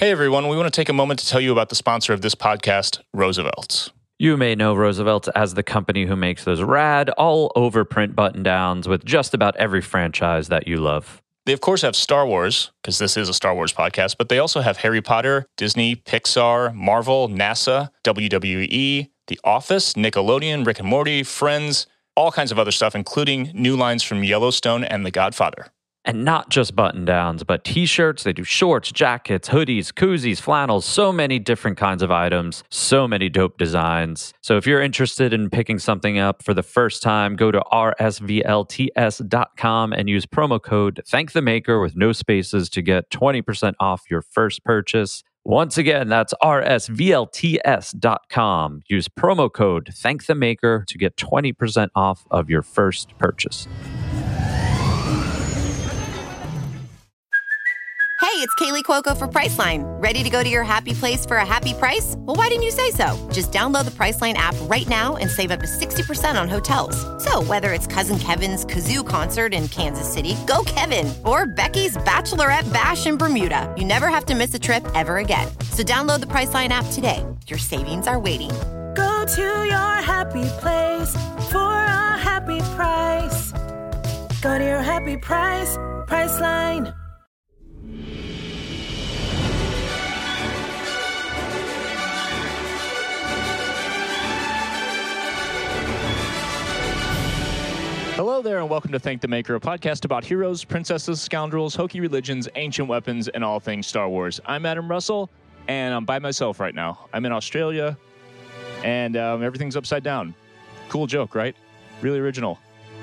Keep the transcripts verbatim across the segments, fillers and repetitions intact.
Hey everyone, we want to take a moment to tell you about the sponsor of this podcast, Roosevelt's. You may know Roosevelt as the company who makes those rad, all-over print button-downs with just about every franchise that you love. They, of course, have Star Wars, because this is a Star Wars podcast, but they also have Harry Potter, Disney, Pixar, Marvel, NASA, W W E, The Office, Nickelodeon, Rick and Morty, Friends, all kinds of other stuff, including new lines from Yellowstone and The Godfather. And not just button-downs, but t-shirts. They do shorts, jackets, hoodies, koozies, flannels, so many different kinds of items, so many dope designs. So if you're interested in picking something up for the first time, go to R S V L T S dot com and use promo code Thank the Maker with no spaces to get twenty percent off your first purchase. Once again, that's R S V L T S dot com. Use promo code Thank the Maker to get twenty percent off of your first purchase. Hey, it's Kaylee Cuoco for Priceline. Ready to go to your happy place for a happy price? Well, why didn't you say so? Just download the Priceline app right now and save up to sixty percent on hotels. So whether it's Cousin Kevin's Kazoo Concert in Kansas City, go Kevin, or Becky's Bachelorette Bash in Bermuda, you never have to miss a trip ever again. So download the Priceline app today. Your savings are waiting. Go to your happy place for a happy price. Go to your happy price, Priceline. Hello there, and welcome to Thank the Maker, a podcast about heroes, princesses, scoundrels, hokey religions, ancient weapons, and all things Star Wars. I'm Adam Russell, and I'm by myself right now. I'm in Australia, and um, everything's upside down. Cool joke, right? Really original.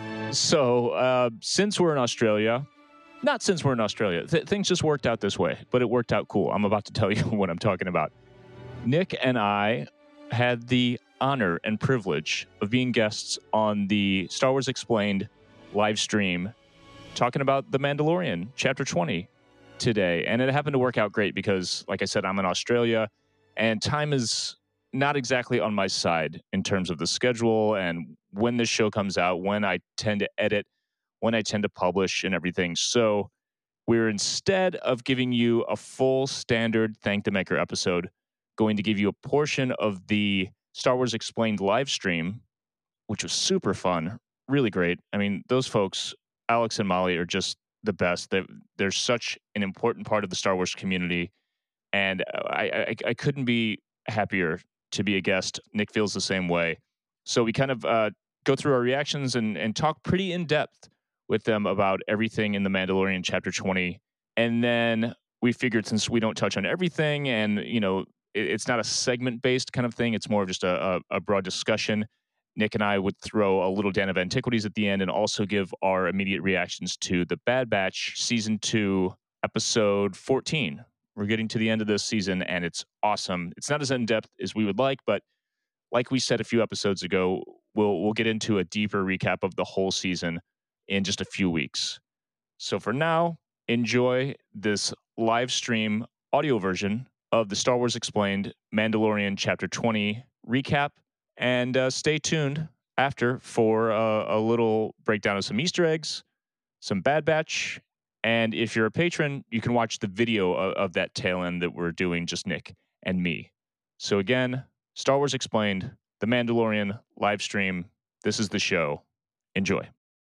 So, uh, since we're in Australia, not since we're in Australia, th- things just worked out this way, but it worked out cool. I'm about to tell you what I'm talking about. Nick and I had the honor and privilege of being guests on the Star Wars Explained live stream talking about The Mandalorian Chapter twenty today. And it happened to work out great because, like I said, I'm in Australia and time is not exactly on my side in terms of the schedule and when the show comes out, when I tend to edit, when I tend to publish and everything. So we're, instead of giving you a full standard Thank the Maker episode, going to give you a portion of the Star Wars Explained live stream, which was super fun, really great. I mean, those folks, Alex and Molly, are just the best. They're, they're such an important part of the Star Wars community, and I, I, I couldn't be happier to be a guest. Nick feels the same way. So we kind of uh, go through our reactions and, and talk pretty in depth with them about everything in The Mandalorian Chapter twenty. And then we figured, since we don't touch on everything and, you know, it's not a segment-based kind of thing. It's more of just a, a, a broad discussion. Nick and I would throw a little Dan of Antiquities at the end and also give our immediate reactions to The Bad Batch Season two, Episode fourteen. We're getting to the end of this season, and it's awesome. It's not as in-depth as we would like, but like we said a few episodes ago, we'll we'll get into a deeper recap of the whole season in just a few weeks. So for now, enjoy this live stream audio version of the Star Wars Explained Mandalorian Chapter twenty recap, and uh, stay tuned after for uh, a little breakdown of some Easter eggs, some Bad Batch, and if you're a patron, you can watch the video of, of that tail end that we're doing, just Nick and me. So again, Star Wars Explained, The Mandalorian live stream. This is the show. Enjoy.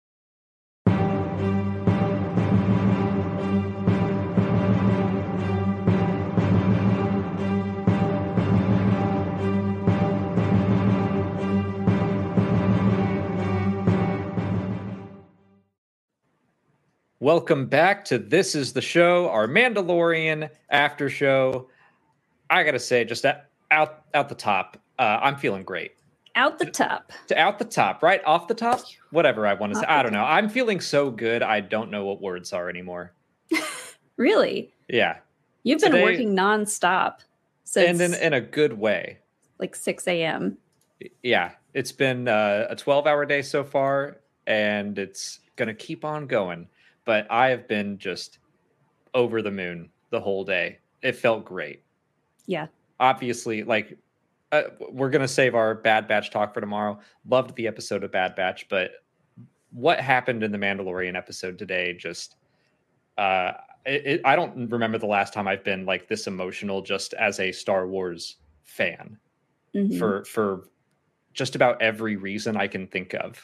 Welcome back to This Is the Show, our Mandalorian after show. I gotta say, just out out, out the top, uh, I'm feeling great. Out the top. To out the top, right? Off the top? Whatever I want to Off say. the I don't top. know. I'm feeling so good, I don't know what words are anymore. Really? Yeah. You've been Today- working nonstop since And in, in a good way. like six a.m. Yeah. It's been uh, a twelve-hour day so far, and it's going to keep on going. But I have been just over the moon the whole day. It felt great. Yeah. Obviously, like, uh, we're going to save our Bad Batch talk for tomorrow. Loved the episode of Bad Batch, but what happened in the Mandalorian episode today just, uh, it, it, I don't remember the last time I've been like this emotional just as a Star Wars fan Mhm. for for just about every reason I can think of.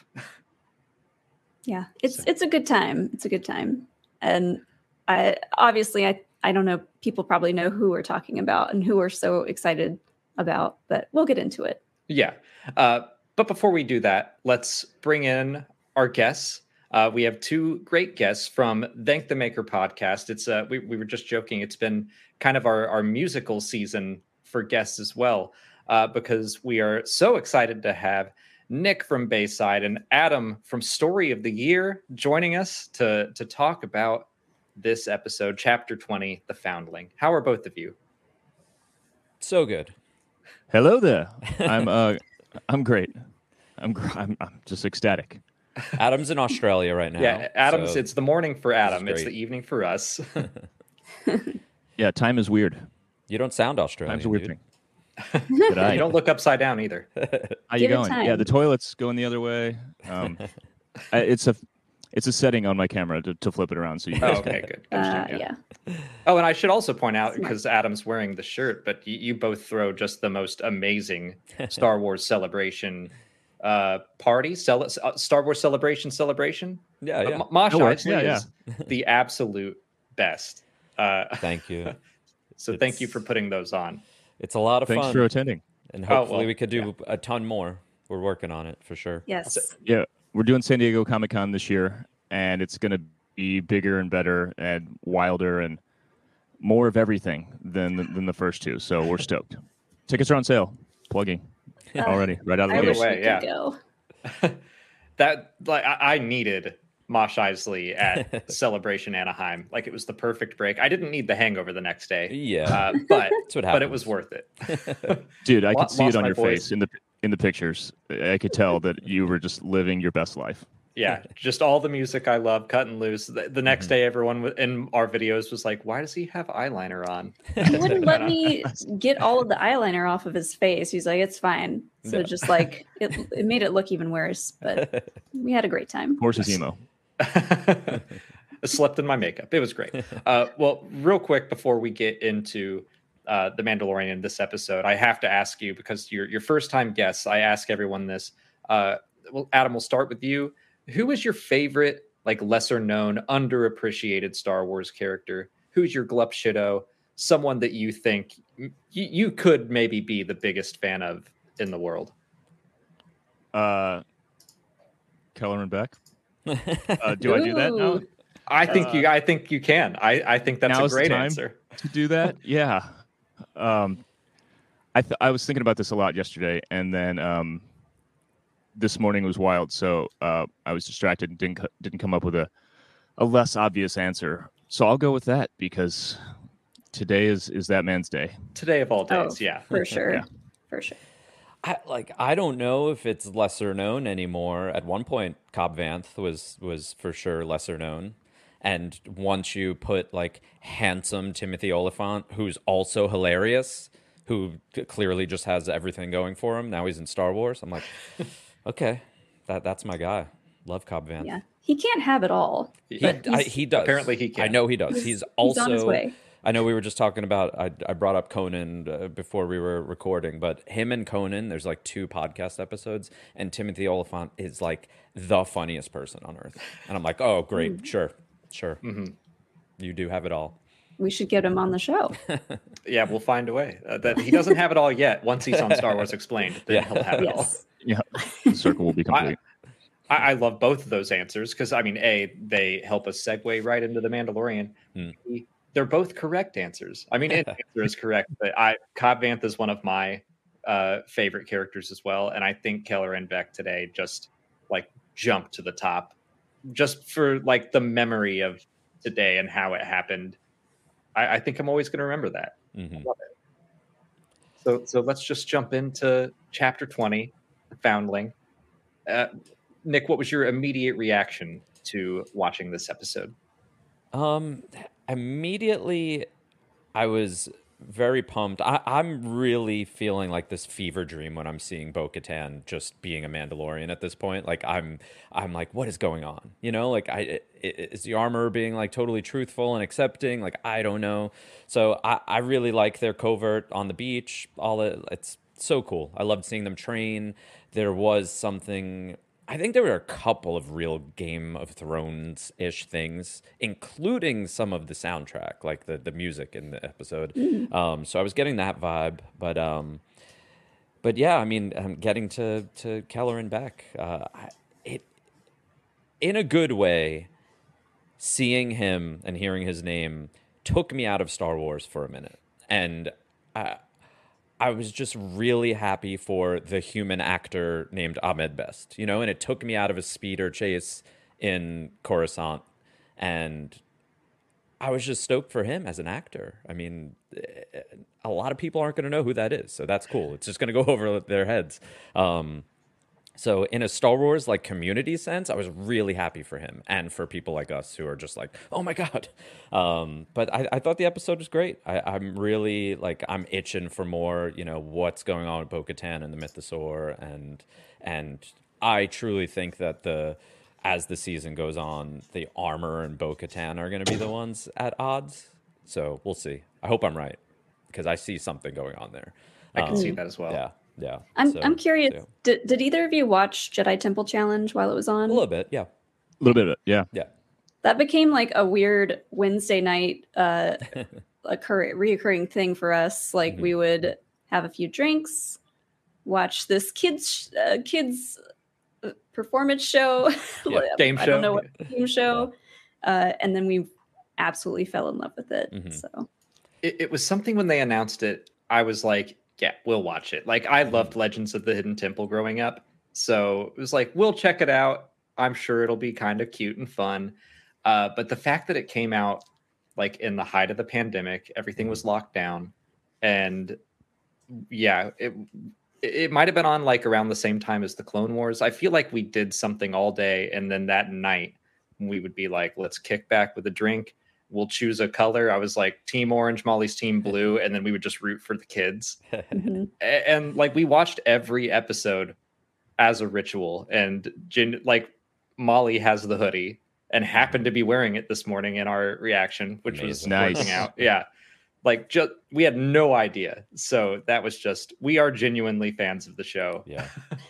Yeah, it's So- it's a good time. It's a good time, and I obviously I I don't know. People probably know who we're talking about and who we're so excited about, but we'll get into it. Yeah. Uh, but before we do that, let's bring in our guests. Uh, we have two great guests from Thank the Maker podcast. It's uh, we, we were just joking. It's been kind of our, our musical season for guests as well, uh, because we are so excited to have Nick from Bayside and Adam from Story of the Year joining us to, to talk about this episode, Chapter twenty, The Foundling. How are both of you? So good. Hello there. I'm uh, I'm great. I'm gr- I'm, I'm just ecstatic. Adam's in Australia right now. Yeah, Adam's. so- It's the morning for Adam. It's great. the evening for us. Yeah, time is weird. You don't sound Australian. Time's a weird dude. thing. But I, You don't look upside down either. How you Give it going? Yeah, time. the toilet's going the other way. Um, I, it's a it's a setting on my camera to, to flip it around so you Oh, guys okay, can good. Uh, understand. yeah. Oh, and I should also point out, Smart. because Adam's wearing the shirt, but you, you both throw just the most amazing Star Wars celebration uh, party. Cel- uh, Star Wars celebration celebration. Yeah, Uh, yeah. M- Mosh That works. Isley Yeah, is the absolute best. Uh, Thank you. so thank you It's- for putting those on. It's a lot of Thanks fun. for attending. And Oh, hopefully well, we could do a ton more. We're working on it for sure. Yes. Yeah, we're doing San Diego Comic Con this year, and it's going to be bigger and better and wilder and more of everything than than the first two. So we're stoked. Tickets are on sale. Plugging Uh, already, right out of I the Either wish gate. way, we yeah. could go. That like I, I needed Mosh Isley at Celebration Anaheim. Like it was the perfect break. I didn't need the hangover the next day. Yeah. Uh, but That's what but it was happens. worth it. Dude, I Lo- could see it lost on my your voice. face in the in the pictures. I could tell that you were just living your best life. Yeah, just all the music I love, cutting loose. The, the next day, everyone w- in our videos was like, "Why does he have eyeliner on?" He wouldn't let me get all of the eyeliner off of his face. He's like, it's fine. So No. just like it, it made it look even worse. But we had a great time. Horse is emo. I slept in my makeup. It was great. Uh, well, real quick before we get into uh, the Mandalorian this episode, I have to ask you because you're your first time guests. I ask everyone this. Uh, well, Adam, we'll start with you. Who is your favorite, like lesser known, underappreciated Star Wars character? Who's your Glup Shido? Someone that you think you, you could maybe be the biggest fan of in the world? Uh, Kellerman Beck. Uh, do I do that now? Ooh. I think you. I think you can. I. I think that's a Now's the great time. answer. To do that? Yeah. Um, I th- I was thinking about this a lot yesterday, and then um, this morning was wild, so uh, I was distracted and didn't co- didn't come up with a a less obvious answer. So I'll go with that because today is is that man's day. Today of all Oh, days, yeah. For sure. Yeah. For sure. I, like I don't know if it's lesser known anymore. At one point, Cobb Vanth was was for sure lesser known, and once you put like handsome Timothy Oliphant, who's also hilarious, who c- clearly just has everything going for him. Now he's in Star Wars. I'm like, okay, that that's my guy. Love Cobb Vanth. Yeah. He can't have it all. He, But I, he's- he does. Apparently he I can. know he does. He's- He's, he's also. on his way. I know we were just talking about. I I brought up Conan uh, before we were recording, but him and Conan, there's like two podcast episodes, and Timothy Oliphant is like the funniest person on earth, and I'm like, oh great, Mm. sure, sure, Mhm. you do have it all. We should get him on the show. Yeah, we'll find a way. Uh, that he doesn't have it all yet. Once he's on Star Wars Explained, then Yeah. he'll have it all. Yes. Yeah, the circle will be complete. I, I love both of those answers because I mean, a they help us segue right into the Mandalorian. Hmm. B, they're both correct answers. I mean, any answer is correct, but I Cobb Vanth is one of my uh, favorite characters as well, and I think Keller and Beck today just like jumped to the top, just for like the memory of today and how it happened. I, I think I'm always going to remember that. hmm Love it. So, so let's just jump into chapter twenty, The Foundling. Uh, Nick, what was your immediate reaction to watching this episode? Um, immediately, I was very pumped. I, I'm really feeling like this fever dream when I'm seeing Bo-Katan just being a Mandalorian at this point. Like I'm, I'm like, what is going on? You know, like I is the armor being like totally truthful and accepting? Like I don't know. So I, I really like their covert on the beach. All it, it's so cool. I loved seeing them train. There was something. I think there were a couple of real Game of Thrones-ish things, including some of the soundtrack, like the, the music in the episode. Mm. Um, so I was getting that vibe, but um, but yeah, I mean, I'm getting to to Kelleran Beck. Uh, it in a good way. Seeing him and hearing his name took me out of Star Wars for a minute, and I. I was just really happy for the human actor named Ahmed Best, you know, and it took me out of a speeder chase in Coruscant, and I was just stoked for him as an actor. I mean, a lot of people aren't going to know who that is, so that's cool. It's just going to go over their heads. Um, so in a Star Wars like community sense, I was really happy for him and for people like us who are just like, oh my God. Um, but I, I thought the episode was great. I, I'm really like, I'm itching for more, you know, what's going on with Bo-Katan and the Mythosaur. And, and I truly think that the, as the season goes on, the armor and Bo-Katan are going to be the ones at odds. So we'll see. I hope I'm right because I see something going on there. I can um, see that as well. Yeah. Yeah, I'm so, I'm curious. So. Did did either of you watch Jedi Temple Challenge while it was on? A little bit, yeah. A little bit of it, yeah. Yeah. That became like a weird Wednesday night, uh, occur- reoccurring thing for us. Like mm-hmm. we would have a few drinks, watch this kids uh, kids performance show, yeah, game show. I don't know what game show, uh, and then we absolutely fell in love with it. Mm-hmm. So it, it was something when they announced it. I was like. Yeah, we'll watch it. Like I loved Legends of the Hidden Temple growing up. So it was like, we'll check it out. I'm sure it'll be kind of cute and fun. Uh, but the fact that it came out like in the height of the pandemic, everything was locked down. And yeah, it it might have been on like around the same time as the Clone Wars. I feel like we did something all day. And then that night we would be like, let's kick back with a drink. We'll choose a color. I was like team orange, Molly's team blue. And then we would just root for the kids. Mm-hmm. and, and like, we watched every episode as a ritual and Jin, like Molly has the hoodie and happened to be wearing it this morning in our reaction, which Amazing. was nice. Working out. Yeah. Like just, we had no idea. So that was just, we are genuinely fans of the show. Yeah.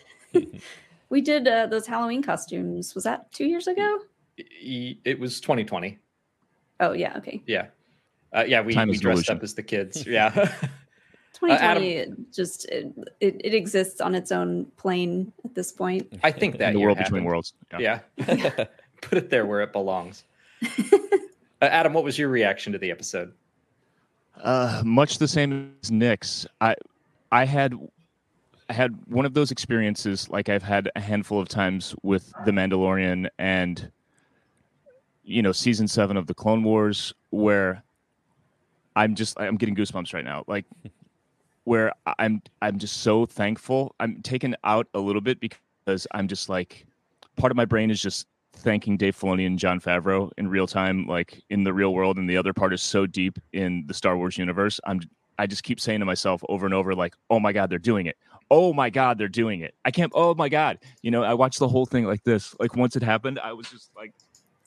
We did uh, those Halloween costumes. Was that two years ago? It was twenty twenty. Oh yeah, okay. Yeah, uh, yeah. We, we dressed up as the kids. Yeah. twenty twenty, uh, Adam, just it, it, it exists on its own plane at this point. I think that the year world happened. Between worlds. Yeah. yeah. Put it there where it belongs. uh, Adam, what was your reaction to the episode? Uh, much the same as Nick's. I I had I had one of those experiences like I've had a handful of times with The Mandalorian and. You know, season seven of the Clone Wars, where I'm just I'm getting goosebumps right now. Like, where I'm I'm just so thankful. I'm taken out a little bit because I'm just like, part of my brain is just thanking Dave Filoni and Jon Favreau in real time, like in the real world, and the other part is so deep in the Star Wars universe. I'm I just keep saying to myself over and over, like, oh my God, they're doing it. Oh my God, they're doing it. I can't. Oh my God, you know, I watched the whole thing like this. Like once it happened, I was just like.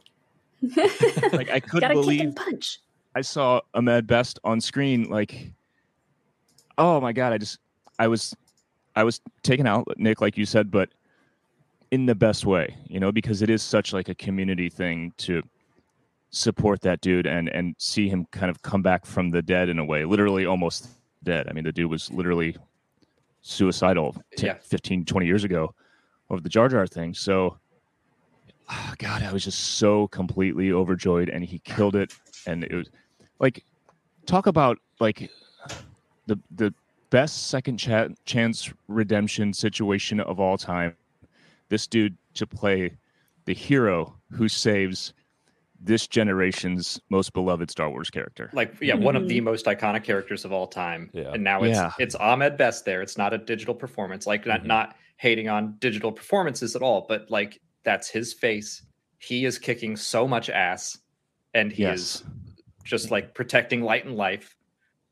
Like I couldn't believe punch. I saw Ahmed Best on screen. Like, oh my God! I just, I was, I was taken out, Nick, like you said, but in the best way, you know, because it is such like a community thing to support that dude and and see him kind of come back from the dead in a way, literally almost dead. I mean, the dude was literally suicidal yeah. fifteen, twenty years ago over the Jar Jar thing. So. Oh, God, I was just so completely overjoyed, and he killed it. And it was like, talk about like the the best second ch- chance redemption situation of all time. This dude to play the hero who saves this generation's most beloved Star Wars character. Like, yeah, one of the most iconic characters of all time. Yeah. And now it's yeah. it's Ahmed Best there. It's not a digital performance. Like, mm-hmm. not, not hating on digital performances at all, but like. That's his face. He is kicking so much ass, and he yes. is just like protecting light and life.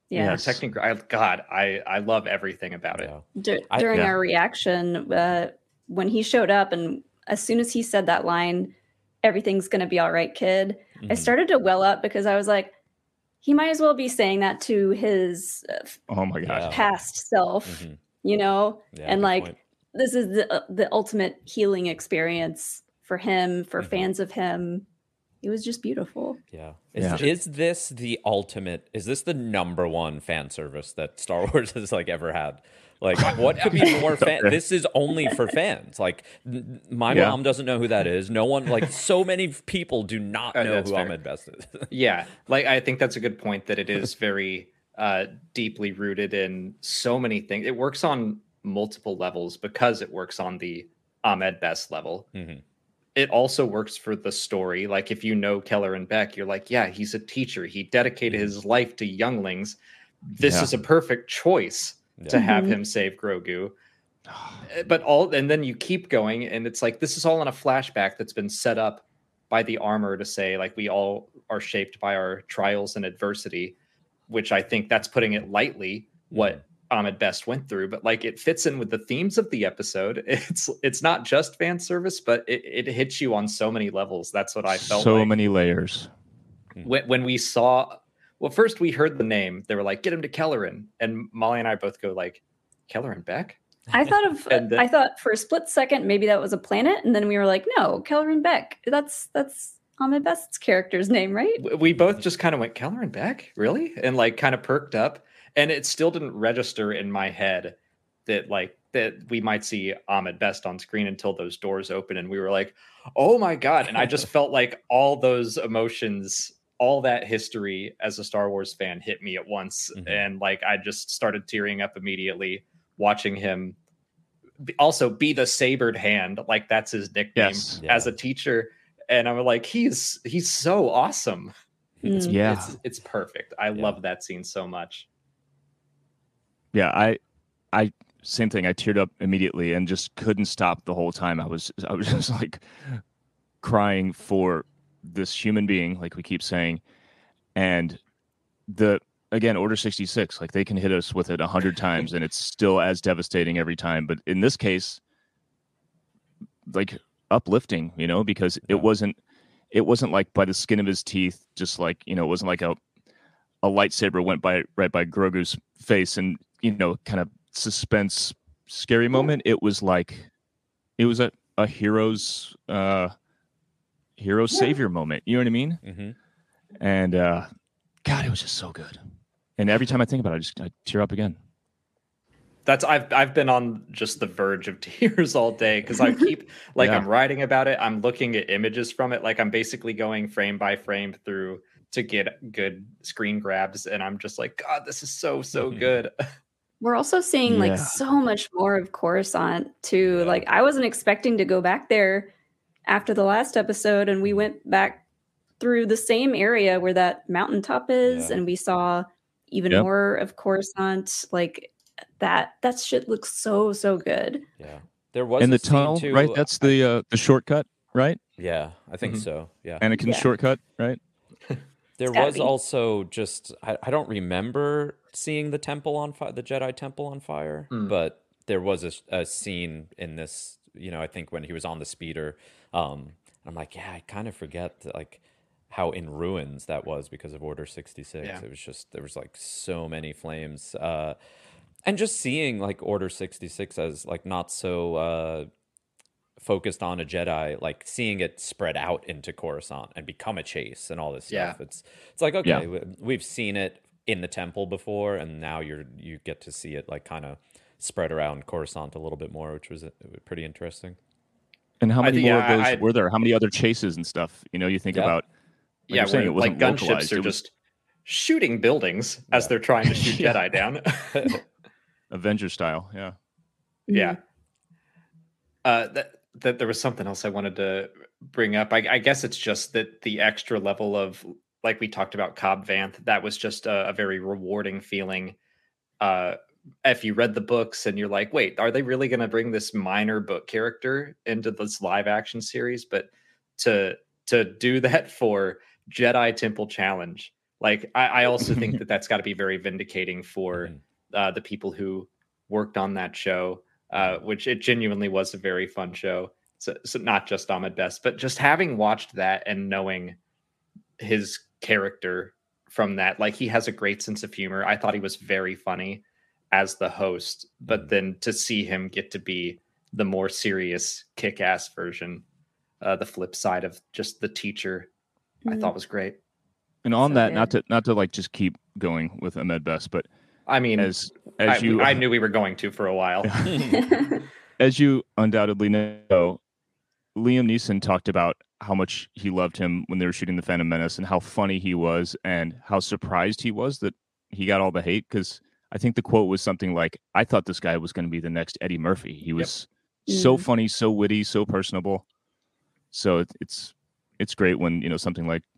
Yeah. Yes. Protecting, I, God, I I love everything about it. Yeah. Dur- I- during yeah. our reaction, uh, when he showed up, and as soon as he said that line, "Everything's gonna be all right, kid," I Mhm. started to well up because I was like, he might as well be saying that to his uh, Oh my god. Yeah. past self, Mhm. you know, Yeah, and good like point. this is the uh, the ultimate healing experience for him, for Mhm. fans of him. It was just beautiful. Yeah. Is, Yeah. is this the ultimate? Is this the number one fan service that Star Wars has like ever had? Like, what could be more fan? Okay. This is only for fans. Like, n- my Yeah. mom doesn't know who that is. No one, like, so many people do not Uh, know that's who fair. Ahmed Best is. Yeah, like I think that's a good point that it is very uh, deeply rooted in so many things. It works on multiple levels because it works on the Ahmed Best level. Mhm. It also works for the story. Like if you know Keller and Beck, you're like, yeah, he's a teacher. He dedicated his life to younglings. This Yeah. is a perfect choice to Yeah. have Mhm. him save Grogu. Uh, But all and then you keep going, and it's like this is all in a flashback that's been set up by the armor to say like we all are shaped by our trials and adversity, which I think that's putting it lightly. What Ahmed Best went through, but like it fits in with the themes of the episode. It's it's not just fan service, but it, it hits you on so many levels. That's what I felt so like. many layers. when, when we saw. Well, first we heard the name. They were like, "Get him to Kelleran," and Molly and I both go like, "Kelleran Beck." I thought of And then- I thought for a split second maybe that was a planet, and then we were like, no, Kelleran Beck. That's that's Ahmed Best's character's name, right? W- We both just kind of went, "Kelleran Beck, really?" and like kind of perked up, and it still didn't register in my head that like that we might see Ahmed Best on screen until those doors open, and we were like, "Oh my god!" And I just felt like all those emotions, all that history as a Star Wars fan hit me at once, Mhm. and like I just started tearing up immediately watching him. be- Also, be the sabered hand, like that's his nickname Yes. Yeah. as a teacher, and I'm like, he's he's so awesome. It's, Mm. Yeah. it's it's perfect. I Yeah. love that scene so much. Yeah, I I same thing. I teared up immediately and just couldn't stop the whole time. I was I was just like crying for this human being, like we keep saying. And the again, Order sixty-six, like they can hit us with it a hundred times and it's still as devastating every time. But in this case, like uplifting, you know, because Yeah. it wasn't it wasn't like by the skin of his teeth, just like, you know, it wasn't like a a lightsaber went by right by Grogu's face and, you know, kind of suspense scary moment. It was like it was a, a hero's uh hero savior moment. You know what I mean? Mhm. And uh God, it was just so good. And every time I think about it, I just I tear up again. That's I've I've been on just the verge of tears all day because I keep like Yeah. I'm writing about it. I'm looking at images from it. Like I'm basically going frame by frame through to get good screen grabs, and I'm just like, God, this is so so good. We're also seeing Yeah. like so much more of Coruscant too. Yeah. Like I wasn't expecting to go back there after the last episode, and we went back through the same area where that mountaintop is, Yeah. and we saw even Yep. more of Coruscant. Like that that shit looks so so good. Yeah. There was And a the scene tunnel, too, right? That's the uh, the shortcut, right? Yeah, I think Mhm. so. Yeah. Anakin's Yeah. shortcut, right? There gotta was be. also just I, I don't remember seeing the temple on fire, the Jedi temple on fire, Mm. but there was a, a scene in this, you know, I think when he was on the speeder. Um, I'm like, yeah, I kind of forget that, like how in ruins that was because of Order sixty-six. Yeah. It was just there was like so many flames, uh, and just seeing like Order sixty-six as like not so uh, focused on a Jedi, like seeing it spread out into Coruscant and become a chase and all this Yeah. stuff. It's it's like okay, Yeah. we- we've seen it in the temple before, and now you're you get to see it like kind of spread around Coruscant a little bit more, which was uh, pretty interesting. And how I many think- more yeah, of those I- were there? How many other chases and stuff? You know, you think Yeah. about like yeah, you're saying, where it wasn't like gunships localized. are It was just shooting buildings as Yeah. they're trying to shoot Yeah. Jedi down. Avenger style. Yeah. Yeah. Uh, that that there was something else I wanted to bring up. I, I guess it's just that the extra level of, like we talked about Cobb Vanth, that was just a, a very rewarding feeling. Uh, if you read the books and you're like, wait, are they really going to bring this minor book character into this live action series? But to to do that for Jedi Temple Challenge, Like, I, I also think that that's got to be very vindicating for Mhm. uh, the people who worked on that show, uh, which it genuinely was a very fun show. So, so not just Ahmed Best, but just having watched that and knowing his character from that, like he has a great sense of humor. I thought he was very funny as the host, but Mhm. then to see him get to be the more serious kick-ass version, uh, the flip side of just the teacher, I Mm. thought was great. And on So that, not good. to not to like just keep going with Ahmed Best, but I mean, as I, as you I knew we were going to for a while. as you undoubtedly know, Liam Neeson talked about how much he loved him when they were shooting The Phantom Menace and how funny he was and how surprised he was that he got all the hate. Because I think the quote was something like, I thought this guy was going to be the next Eddie Murphy. He was so Mm. funny, so witty, so personable. So it, it's it's great when, you know, something like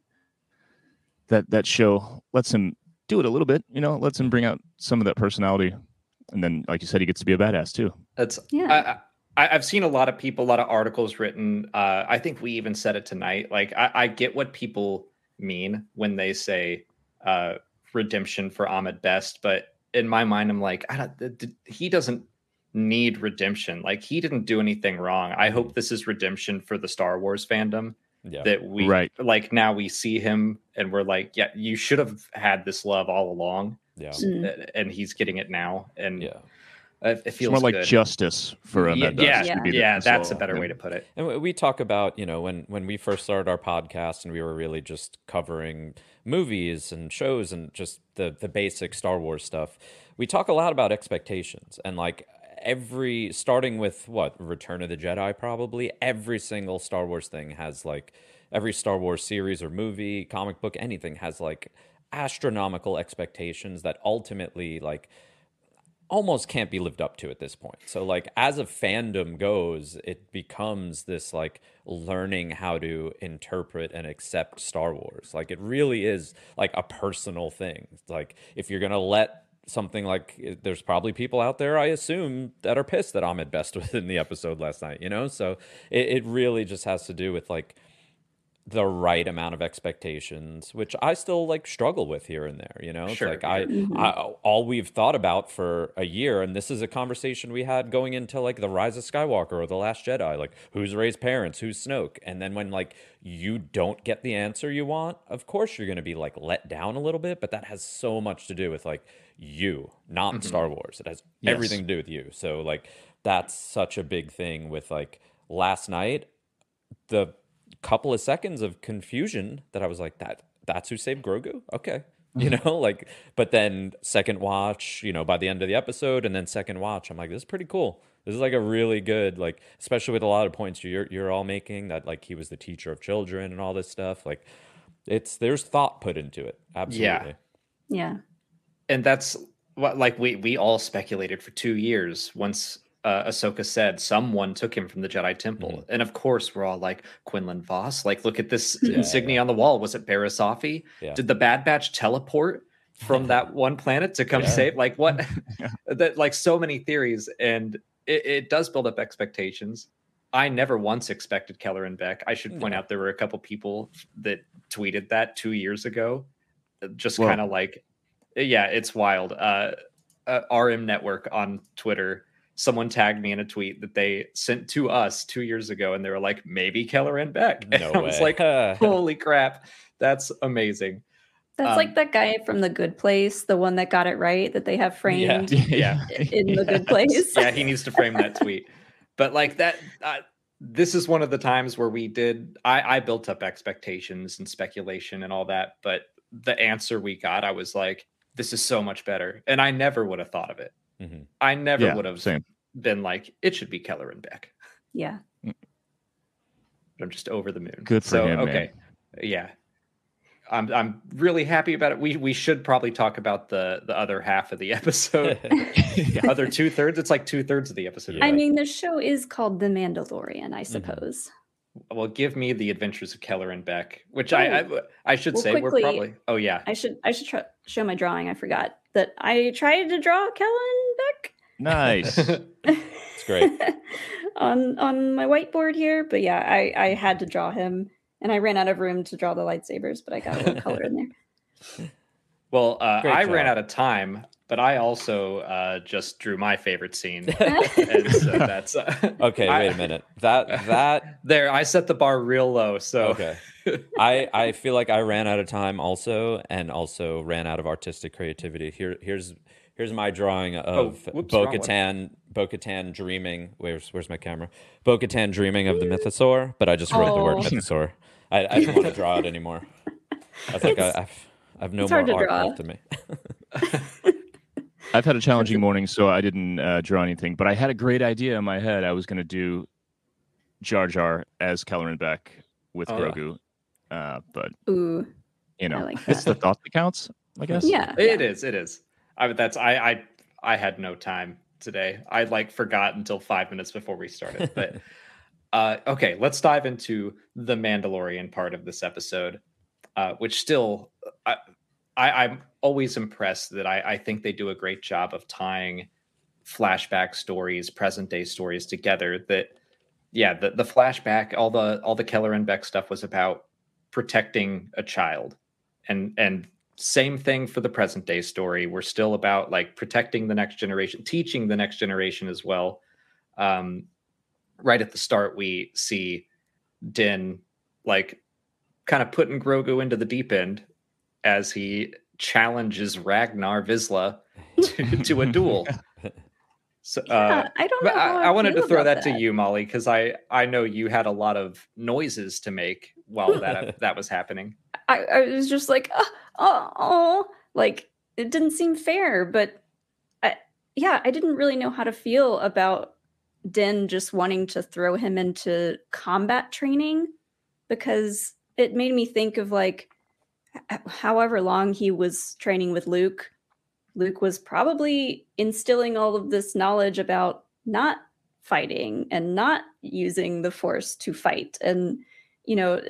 that that show lets him do it a little bit, you know, lets him bring out some of that personality. And then, like you said, he gets to be a badass too. That's Yeah. I, I, I've seen a lot of people, a lot of articles written. Uh, I think we even said it tonight. Like, I, I get what people mean when they say uh, redemption for Ahmed Best, but in my mind, I'm like, I don't, th- th- he doesn't need redemption. Like, he didn't do anything wrong. I hope this is redemption for the Star Wars fandom. Yeah. That we Right. like now we see him and we're like, yeah, you should have had this love all along. Yeah. Mm. And he's getting it now, and Yeah. it, it It's feels more like good. justice for yeah, Ahmed Best. yeah, Yeah. would be the- yeah, the that's a solo. better Yeah. way to put it. And we- we talk about, you know, when, when we first started our podcast and we were really just covering movies and shows and just the, the basic Star Wars stuff, we talk a lot about expectations. And like every, starting with what, Return of the Jedi, probably, every single Star Wars thing has like, every Star Wars series or movie, comic book, anything has like astronomical expectations that ultimately like almost can't be lived up to at this point. So like as a fandom goes, it becomes this like learning how to interpret and accept Star Wars. Like it really is like a personal thing. It's like if you're going to let something like, there's probably people out there, I assume, that are pissed that Ahmed Best was in the episode last night, you know? So it, it really just has to do with like the right amount of expectations, which I still like struggle with here and there, you know? It's Sure, like I, I all we've thought about for a year, and this is a conversation we had going into like The Rise of Skywalker or The Last Jedi, like who's Rey's parents, who's Snoke? And then when like you don't get the answer you want, of course you're going to be like let down a little bit, but that has so much to do with like you, not Star Wars. It has Yes. everything to do with you. So like that's such a big thing with like last night, the couple of seconds of confusion that I was like, that that's who saved Grogu? Okay. You know, like, but then second watch, you know, by the end of the episode and then second watch, I'm like, this is pretty cool. This is like a really good, like, especially with a lot of points you're you're all making that like he was the teacher of children and all this stuff. Like it's there's thought put into it. Absolutely. Yeah. And that's what like we we all speculated for two years once uh, Ahsoka said someone took him from the Jedi Temple, Mhm. and of course we're all like Quinlan Voss. Like, look at this Yeah, insignia yeah. on the wall. Was it Barasafi? Yeah. Did the Bad Batch teleport from that one planet to come Yeah. save? Like what? Yeah. That like so many theories, and it, it does build up expectations. I never once expected Keller and Beck. I should point No. out there were a couple people that tweeted that two years ago, just Well- kind of like, yeah, it's wild. Uh, uh, R M Network on Twitter, someone tagged me in a tweet that they sent to us two years ago, and they were like, maybe Keller and Beck. And No I was way. like, holy crap, that's amazing. That's Um, like that guy from The Good Place, the one that got it right that they have framed Yeah. in The Good Place. Yeah, he needs to frame that tweet. But like that, uh, this is one of the times where we did. I, I built up expectations and speculation and all that, but the answer we got, I was like, "This is so much better," and I never would have thought of it. Mhm. I never Yeah, would have same. been like, "It should be Keller and Beck." Yeah. I'm just over the moon. Good for so, him, man. Okay, yeah, I'm I'm really happy about it. We we should probably talk about the the other half of the episode. The other two thirds. It's like two thirds of the episode. Yeah. I mean, the show is called The Mandalorian, I suppose. Well, give me the Adventures of Keller and Beck, which I, I I should Well, say quickly- we're probably. Oh yeah, I should I should try, show my drawing. I forgot that I tried to draw Kellen Beck Nice. It's great. on on my whiteboard here, but yeah, I I had to draw him, and I ran out of room to draw the lightsabers, but I got a little color in there. Well, uh, Great I job. ran out of time, but I also uh, just drew my favorite scene. And so that's uh, Okay, I- wait a minute. That that There, I set the bar real low. So okay. I I feel like I ran out of time also, and also ran out of artistic creativity. Here here's here's my drawing of Oh, whoops, wrong one. Bo-Katan Bo-Katan dreaming. Where's where's my camera? Bo-Katan dreaming of the mythosaur, but I just wrote the word Oh. mythosaur. I, I don't want to draw it anymore. I think I, It's- I've I've no it's more hard to art draw. left in me. I've had a challenging morning, so I didn't uh, draw anything. But I had a great idea in my head. I was going to do Jar Jar as Kelleran Beck with Oh, yeah. Grogu. Uh, but, Ooh, you know, I like it's the that. thought that counts, I guess. yeah. it is. It is. I that's I I I had no time today. I like forgot until five minutes before we started. But uh, okay, let's dive into the Mandalorian part of this episode, uh, which still I, I I'm always impressed that I I think they do a great job of tying flashback stories, present day stories together. That yeah, the the flashback, all the all the Kelleran Beck stuff was about protecting a child, and and same thing for the present day story. We're still about like protecting the next generation, teaching the next generation as well. Um, right at the start, we see Din like kind of putting Grogu into the deep end as he challenges Ragnar Vizsla to, to a duel. So, Yeah, uh, I don't but know. how I, I wanted to feel throw about that, to you, Molly, because I I know you had a lot of noises to make while that that was happening. I, I was just like, oh, oh, oh, like it didn't seem fair, but I, yeah, I didn't really know how to feel about Din just wanting to throw him into combat training, because it made me think of like h- however long he was training with Luke. Luke was probably instilling all of this knowledge about not fighting and not using the Force to fight, and you know,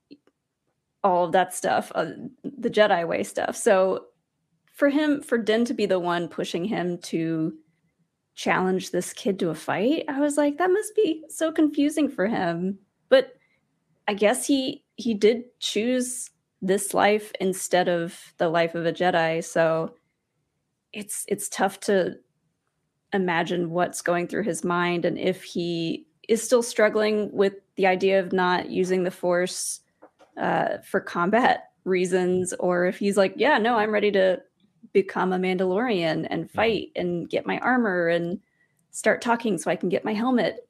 all of that stuff, uh, the Jedi way stuff. So for him, for Din to be the one pushing him to challenge this kid to a fight, I was like, that must be so confusing for him. But I guess he he did choose this life instead of the life of a Jedi. So it's it's tough to imagine what's going through his mind, and if he is still struggling with the idea of not using the Force uh, for combat reasons, or if he's like, yeah, no, I'm ready to become a Mandalorian and fight and get my armor and start talking so I can get my helmet.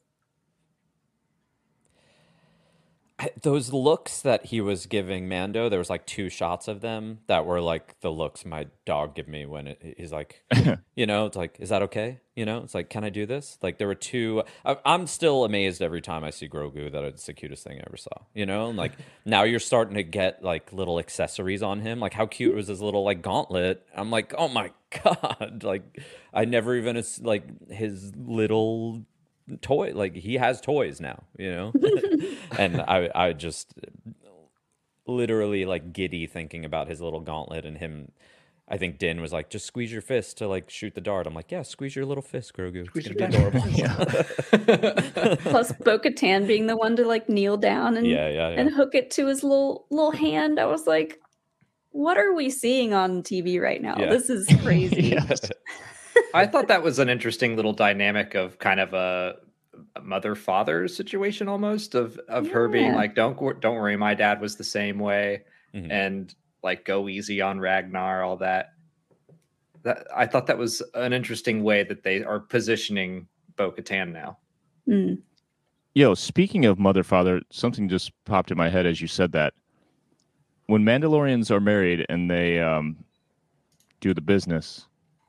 I- Those looks that he was giving Mando, there was like two shots of them that were like the looks my dog give me when it, he's like, you know, it's like, is that okay? You know, it's like, can I do this? Like there were two. I, I'm still amazed every time I see Grogu that it's the cutest thing I ever saw. You know, and like now you're starting to get like little accessories on him. Like how cute was his little like gauntlet? I'm like, oh my god! Like I never even as- like his little toy, like he has toys now, you know. And I I just literally like giddy thinking about his little gauntlet and him. I think Din was like, just squeeze your fist to like shoot the dart. I'm like, yeah, squeeze your little fist, Grogu. It's Squeeze gonna your be adorable. Plus Bo-Katan being the one to like kneel down and Yeah, yeah, yeah. and hook it to his little little hand. I was like, what are we seeing on T V right now? Yeah. This is crazy. Yes. I thought that was an interesting little dynamic of kind of a, a mother-father situation almost of of her being Yeah. like, don't wor- don't worry, my dad was the same way, Mhm. and like go easy on Ragnar, all that. That I thought that was an interesting way that they are positioning Bo-Katan now. Hmm. Yo, speaking of mother father, something just popped in my head as you said that. When Mandalorians are married and they um, do the business,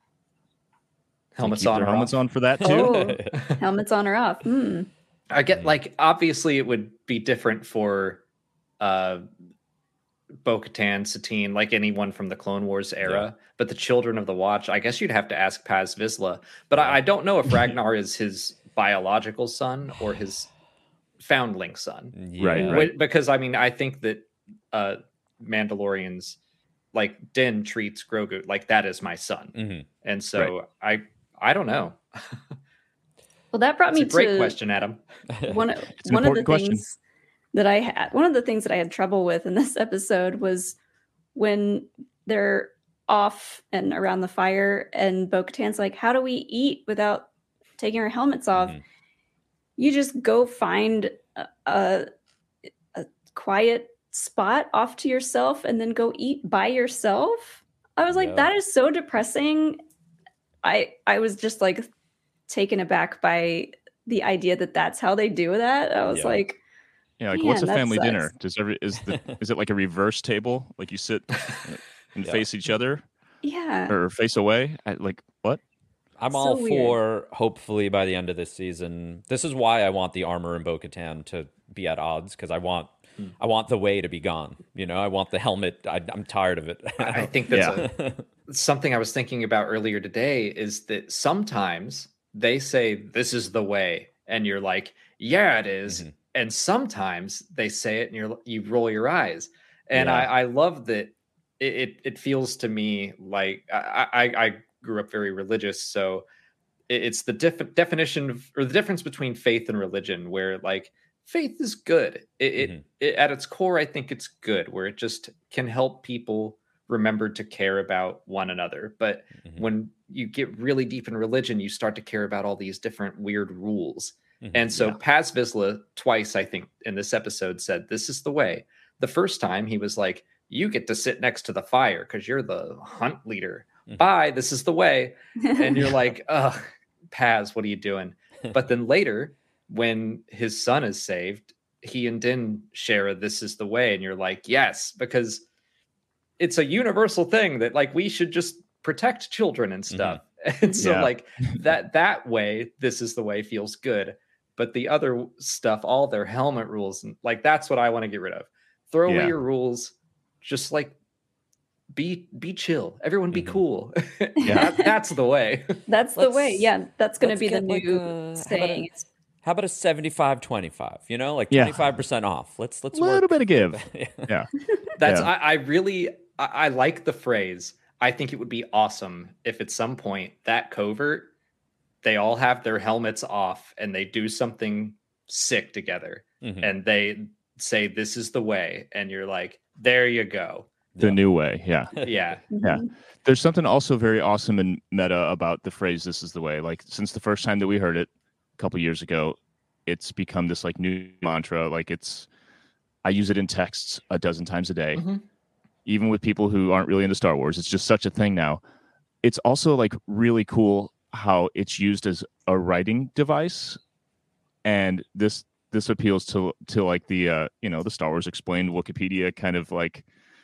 they Helmets keep on their or helmets off? on for that too. Oh, helmets on or off? Hmm. I get like obviously it would be different for uh Bo-Katan, Satine, like anyone from the Clone Wars era, but the Children of the Watch, I guess you'd have to ask Paz Vizsla. But I, I don't know if Ragnar is his biological son or his foundling son. Yeah. Right, Wh- Because I mean, I think that uh Mandalorians, like Din treats Grogu like that is my son, Mhm. and so I I don't know. Well, that brought It's me a great to question, Adam. one, an one of the important question. things that I had, one of the things that I had trouble with in this episode was when they're off and around the fire, and Bo-Katan's like, how do we eat without taking our helmets off? Mhm. You just go find a, a, a quiet spot off to yourself and then go eat by yourself. I was like, Yeah. that is so depressing. I I was just like taken aback by the idea that that's how they do that. I was Yeah. like, Yeah, like what's a Man, that family sucks. dinner? Does every is the is it like a reverse table? Like you sit and Yeah. face each other yeah. or face away? I, like what? I'm So all weird. for, hopefully by the end of this season. This is why I want the armor in Bo-Katan to be at odds, because I want I want the way to be gone. You know, I want the helmet. I, I'm tired of it. I think that's Yeah. a, something I was thinking about earlier today is that sometimes they say this is the way, and you're like, yeah, it is. Mhm. And sometimes they say it, and you're you roll your eyes. And Yeah. I, I love that. It, it it feels to me like I I, I grew up very religious, so it, it's the def- definition of, or the difference between faith and religion, where like faith is good. It, it, Mhm. it at its core, I think it's good, where it just can help people remember to care about one another. But Mhm. when you get really deep in religion, you start to care about all these different weird rules. Mhm. And so Yeah. Paz Vizsla twice, I think, in this episode said, this is the way. The first time he was like, you get to sit next to the fire because you're the hunt leader. Mhm. Bye, this is the way. And you're like, ugh, Paz, what are you doing? But then later, when his son is saved, he and Din share a this is the way. And you're like, yes, because it's a universal thing that like we should just protect children and stuff. And so Yeah. like that that way, this is the way feels good. But the other stuff, all their helmet rules, and like that's what I want to get rid of. Throw away Yeah. your rules, just like be be chill. Everyone be Mhm. cool. Yeah. That- that's the way. That's the way. Let's- Yeah, that's going to let's be the get, like, new a- how about a- saying. It's- How about a seventy-five twenty-five? You know, like Yeah. twenty-five percent off. Let's let's A little work. bit of give. Yeah. Yeah. That's Yeah. I, I really I, I like the phrase. I think it would be awesome if at some point that covert they all have their helmets off and they do something sick together Mhm. and they say this is the way and you're like there you go. The Yeah. new way. Yeah. Yeah. Yeah. Mhm. There's something also very awesome in meta about the phrase "this is the way." Like since the first time that we heard it a couple years ago, it's become this like new mantra. Like it's, I use it in texts a dozen times a day, Mhm. even with people who aren't really into Star Wars. It's just such a thing now. It's also like really cool how it's used as a writing device, and this this appeals to to like the uh, you know the Star Wars Explained Wikipedia kind of like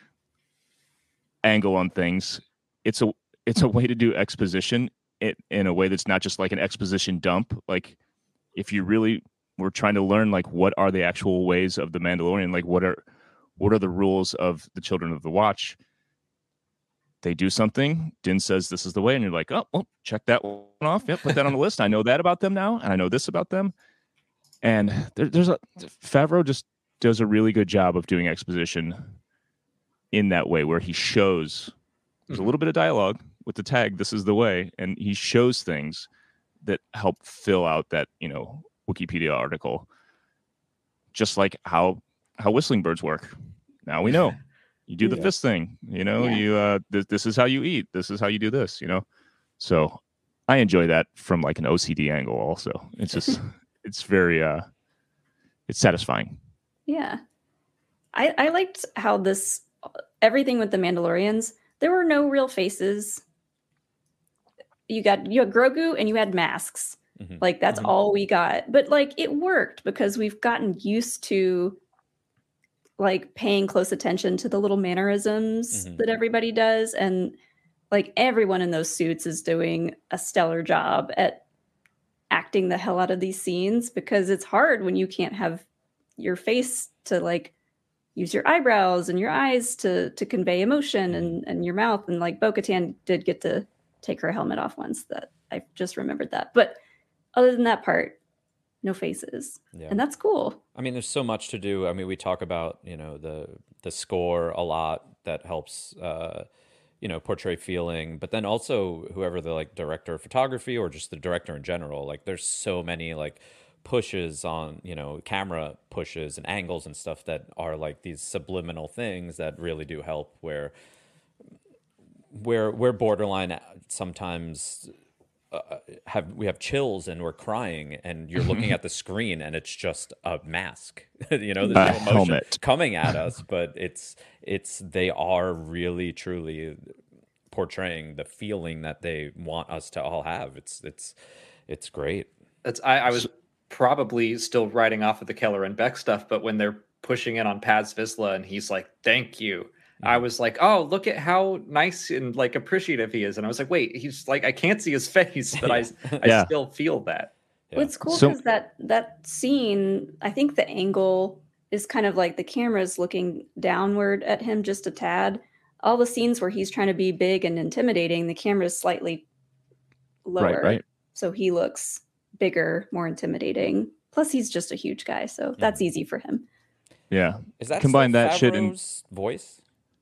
angle on things. It's a it's a way to do exposition it, in a way that's not just like an exposition dump. Like if you really were trying to learn like what are the actual ways of the Mandalorian, like what are what are the rules of the Children of the Watch? They do something. Din says this is the way, and you're like, oh, well, check that one off. Yep, put that on the list. I know that about them now, and I know this about them. And there, there's a Favreau just does a really good job of doing exposition in that way, where he shows there's a little bit of dialogue with the tag, "This is the way," and he shows things that help fill out that you know Wikipedia article, just like how how whistling birds work. Now we know. You do the Yeah. fist thing, you know, Yeah. you uh th- this is how you eat. This is how you do this, you know. So I enjoy that from like an O C D angle also. It's just it's very uh it's satisfying. Yeah. I, I liked how this, everything with the Mandalorians, there were no real faces. You got, you had Grogu and you had masks. Mhm. Like that's Mhm. all we got. But like it worked because we've gotten used to like paying close attention to the little mannerisms Mhm. that everybody does. And like everyone in those suits is doing a stellar job at acting the hell out of these scenes, because it's hard when you can't have your face to like use your eyebrows and your eyes to to convey emotion, and and your mouth. And like Bo-Katan did get to take her helmet off once, that I just remembered that. But other than that part, no faces. Yeah. And that's cool. I mean, there's so much to do. I mean, we talk about, you know, the the score a lot that helps, uh, you know, portray feeling, but then also whoever the like director of photography or just the director in general, like there's so many like pushes on, you know, camera pushes and angles and stuff that are like these subliminal things that really do help, where we're we're borderline sometimes. Uh, have we have chills and we're crying and you're looking at the screen and it's just a mask. You know, there's no A emotion helmet. coming at us, but it's it's they are really truly portraying the feeling that they want us to all have. It's it's it's great. That's I, I was probably still riding off of the Keller and Beck stuff, but when they're pushing in on Paz Vizsla and he's like, "Thank you," I was like, "Oh, look at how nice and like appreciative he is." And I was like, "Wait, he's like, I can't see his face, but I I Yeah. still feel that." Yeah. What's cool So- is that that scene, I think the angle is kind of like the camera's looking downward at him just a tad. All the scenes where he's trying to be big and intimidating, the camera's slightly lower. Right, right. So he looks bigger, more intimidating. Plus he's just a huge guy, so that's easy for him. Yeah. Is that Combine still that shit in- Favreau's voice?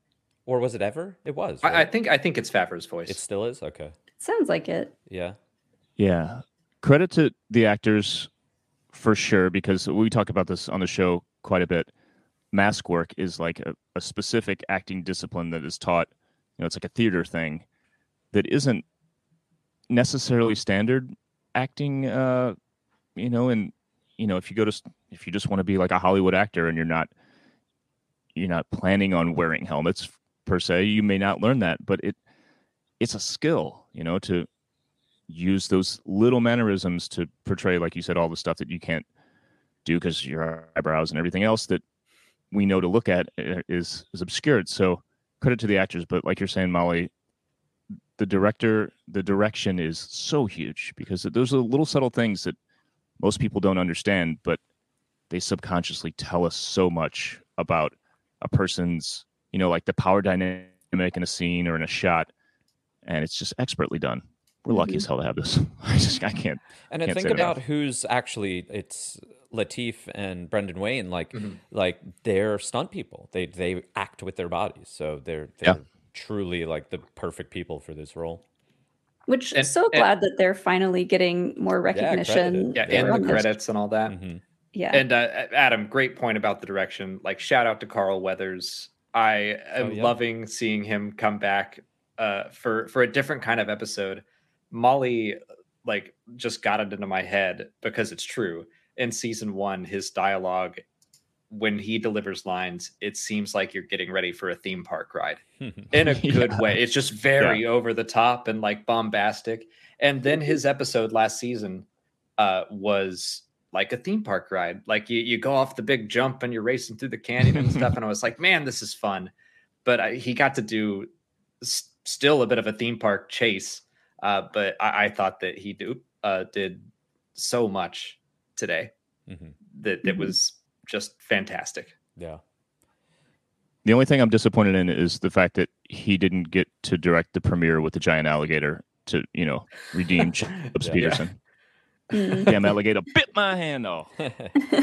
Or was it ever? It was. I, I right? think I think it's Favreau's voice. It still is? Okay. Sounds like it. Yeah. Yeah. Credit to the actors for sure, because we talk about this on the show quite a bit. Mask work is like a, a specific acting discipline that is taught. You know, it's like a theater thing that isn't necessarily standard acting. Uh, you know, and you know, if you go to s- if you just want to be like a Hollywood actor and you're not you're not planning on wearing helmets per se, you may not learn that, but it it's a skill, you know, to use those little mannerisms to portray, like you said, all the stuff that you can't do because your eyebrows and everything else that we know to look at uh, is is obscured. So credit to the actors, but like you're saying, Molly, the director, the direction is so huge because those are little subtle things that most people don't understand, but they subconsciously tell us so much about a person's, you know, like the power dynamic in a scene or in a shot, and it's just expertly done. We're lucky Mhm. as hell to have this. I just I can't. And I Can't think say it about enough. who's actually it's Lateef and Brendan Wayne, like Mhm. like they're stunt people. They they act with their bodies, so they're they're Yeah. truly like the perfect people for this role. Which And- so and- glad that they're finally getting more recognition. credited. Yeah, Yeah. and the from this. credits and all that. Mm-hmm. Yeah. And uh, Adam, great point about the direction. Like, shout out to Carl Weathers. I am Oh, yeah. loving seeing him come back uh, for for a different kind of episode. Molly, like, just got it into my head because it's true. In season one, his dialogue, when he delivers lines, it seems like you're getting ready for a theme park ride in a good Yeah. way. It's just very over the top and like bombastic. And then his episode last season uh, was like a theme park ride. Like you, you go off the big jump and you're racing through the canyon and stuff. And I was like, man, this is fun. But I, he got to do s- still a bit of a theme park chase. Uh, but I, I thought that he do, uh, did so much today Mm-hmm. that it Mhm. was just fantastic. Yeah. The only thing I'm disappointed in is the fact that he didn't get to direct the premiere with the giant alligator to, you know, redeem Chubbs Yeah. Peterson. Mm. Damn alligator bit my hand off. Cut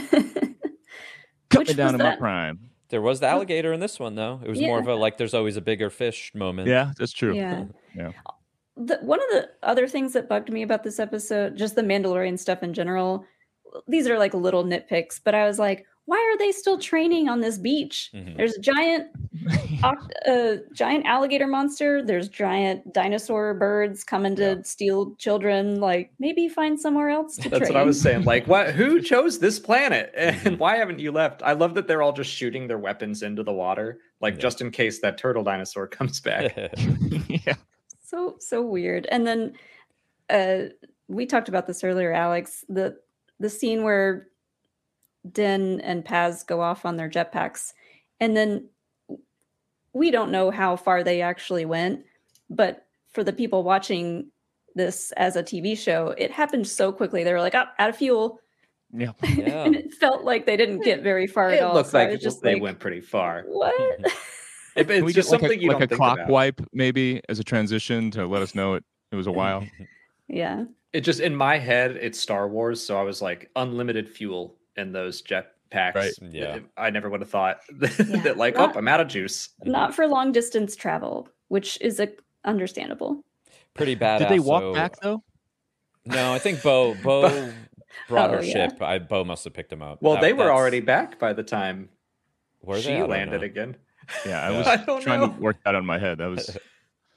Which me down was in my that? prime. There was the alligator in this one though. It was more of a like there's always a bigger fish moment. Yeah, that's true. Yeah. Yeah. The, one of the other things that bugged me about this episode, just the Mandalorian stuff in general, these are like little nitpicks, but I was like, why are they still training on this beach? Mhm. There's a giant, oct- uh, giant alligator monster. There's giant dinosaur birds coming to Yeah. steal children. Like, maybe find somewhere else to That's train. what I was saying. Like, what? Who chose this planet, and Mhm. why haven't you left? I love that they're all just shooting their weapons into the water, like Yeah. just in case that turtle dinosaur comes back. Yeah. So so weird. And then uh we talked about this earlier, Alex. The the scene where Din and Paz go off on their jetpacks, and then we don't know how far they actually went, but for the people watching this as a T V show, it happened so quickly. They were like, "Oh, out of fuel," Yeah. Yeah. and it felt like they didn't get very far at It all. looked So I like was just they like, went pretty far. "What?" It- Can it's we just get like something a, you like don't a think clock about. wipe maybe as a transition to let us know it, it was a while? Yeah. It just in my head, it's Star Wars, so I was like unlimited fuel in those jet packs. Right. Yeah. I never would have thought Yeah. that like, Not- oh, I'm out of juice. Not for long distance travel, which is a, understandable. Pretty badass. Did they walk so- back though? No, I think Bo Bo brought Oh, her yeah. ship. I Bo must have picked him up. Well, That- they were that's- already back by the time Were they? I she don't landed know. again. Yeah, I Yeah. was I don't trying know. to work that out in my head. That was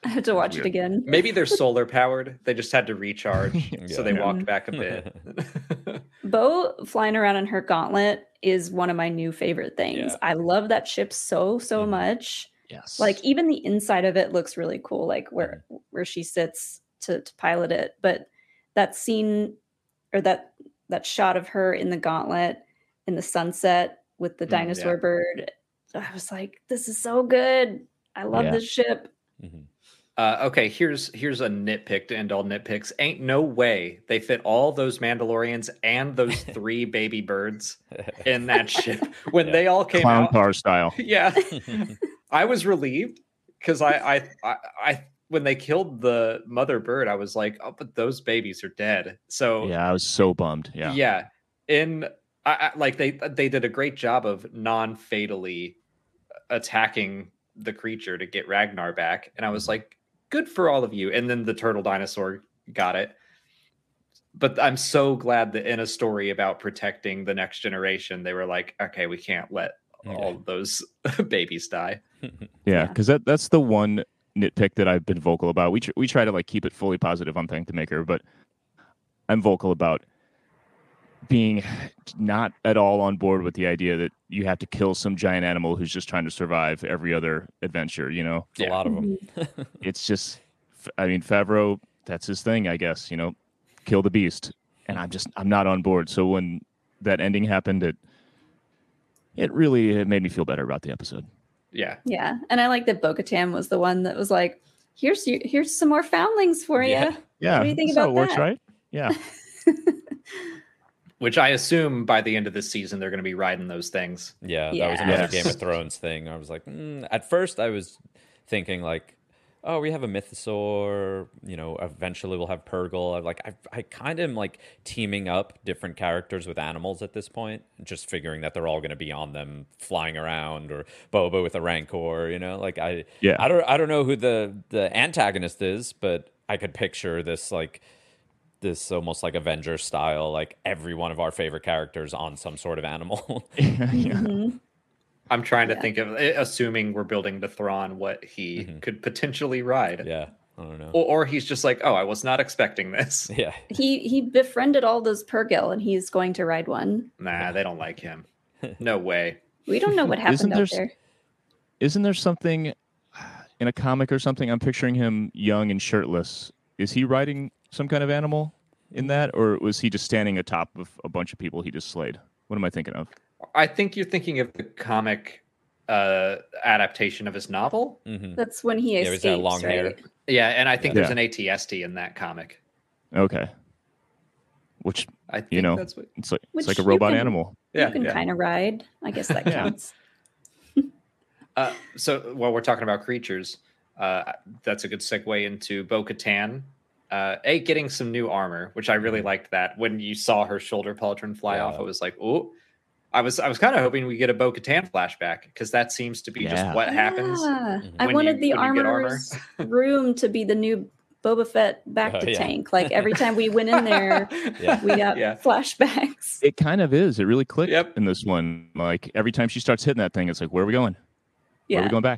I have to watch weird. it again. Maybe they're solar powered. They just had to recharge, so they Yeah. walked back a bit. Bo flying around in her gauntlet is one of my new favorite things. Yeah. I love that ship so so Mhm. much. Yes. Like even the inside of it looks really cool, like where where she sits to, to pilot it. But that scene or that that shot of her in the gauntlet in the sunset with the Mm, dinosaur yeah. bird, I was like, this is so good. I love Yeah. this ship. Mhm. Uh, okay, here's here's a nitpick to end all nitpicks. Ain't no way they fit all those Mandalorians and those three baby birds in that ship when Yeah. they all came clown out. car style. Yeah, I was relieved because I, I I I when they killed the mother bird, I was like, oh, but those babies are dead. So Yeah, I was so bummed. Yeah. yeah, in I, I like they they did a great job of non-fatally attacking the creature to get Ragnar back, and I was like, good for all of you. And then the turtle dinosaur got it. But I'm so glad that in a story about protecting the next generation, they were like, okay, we can't let all Yeah. of those babies die. Yeah, Yeah. because that that's the one nitpick that I've been vocal about. We tr- we try to like keep it fully positive on Thank the Maker, but I'm vocal about being not at all on board with the idea that you have to kill some giant animal who's just trying to survive every other adventure. You know, It's a lot of them. it's just, I mean, Favreau, that's his thing, I guess. You know, kill the beast, and I'm just I'm not on board. So when that ending happened, it it really it made me feel better about the episode. Yeah. Yeah, and I like that Bo-Katan was the one that was like, "Here's you, here's some more foundlings for you." Yeah. Yeah, What do you think that's how about it works, that? right? Yeah. Which I assume by the end of this season, they're going to be riding those things. Yeah, that was another Yes. Game of Thrones thing. I was like, mm. At first, I was thinking like, oh, we have a mythosaur. You know, eventually we'll have Purgle. I'm like, I, I kind of am like teaming up different characters with animals at this point, just figuring that they're all going to be on them, flying around, or Boba with a Rancor. You know, like I, Yeah. I don't, I don't know who the the antagonist is, but I could picture this like. This almost like Avenger style, like every one of our favorite characters on some sort of animal. Mhm. I'm trying to Yeah. think of, eh, assuming we're building to Thrawn, what he Mhm. could potentially ride. Yeah, I don't know. Or, or he's just like, oh, I was not expecting this. Yeah, He he befriended all those Purgil, and he's going to ride one. Nah, they don't like him. No way. We don't know what happened Isn't out there s- there. Isn't there something in a comic or something? I'm picturing him young and shirtless. Is he riding some kind of animal in that, or was he just standing atop of a bunch of people he just slayed? What am I thinking of? I think you're thinking of the comic uh, adaptation of his novel. hmm That's when he Yeah, he's escapes, got long right? hair. Yeah, and I think Yeah. there's an A T S T in that comic. Okay. Which I think You know, that's what. it's like Which it's like a you robot can- animal. Yeah, you can yeah. kind of ride. I guess that Yeah. counts. Uh, so while we're talking about creatures, uh, that's a good segue into Bo-Katan. Uh, a getting some new armor, which I really liked. That when you saw her shoulder pauldron fly Yeah. off, I was like, "Oh!" I was I was kind of hoping we get a Bo-Katan flashback because that seems to be Yeah. just what happens. Yeah. Mhm. I when wanted you- the when you get armor. armor's room to be the new Boba Fett back Oh, to yeah. tank. Like every time we went in there, Yeah. we got Yeah. flashbacks. It kind of is. It really clicked Yep. in this one. Like every time she starts hitting that thing, it's like, where are we going? Where are Yeah, we going back?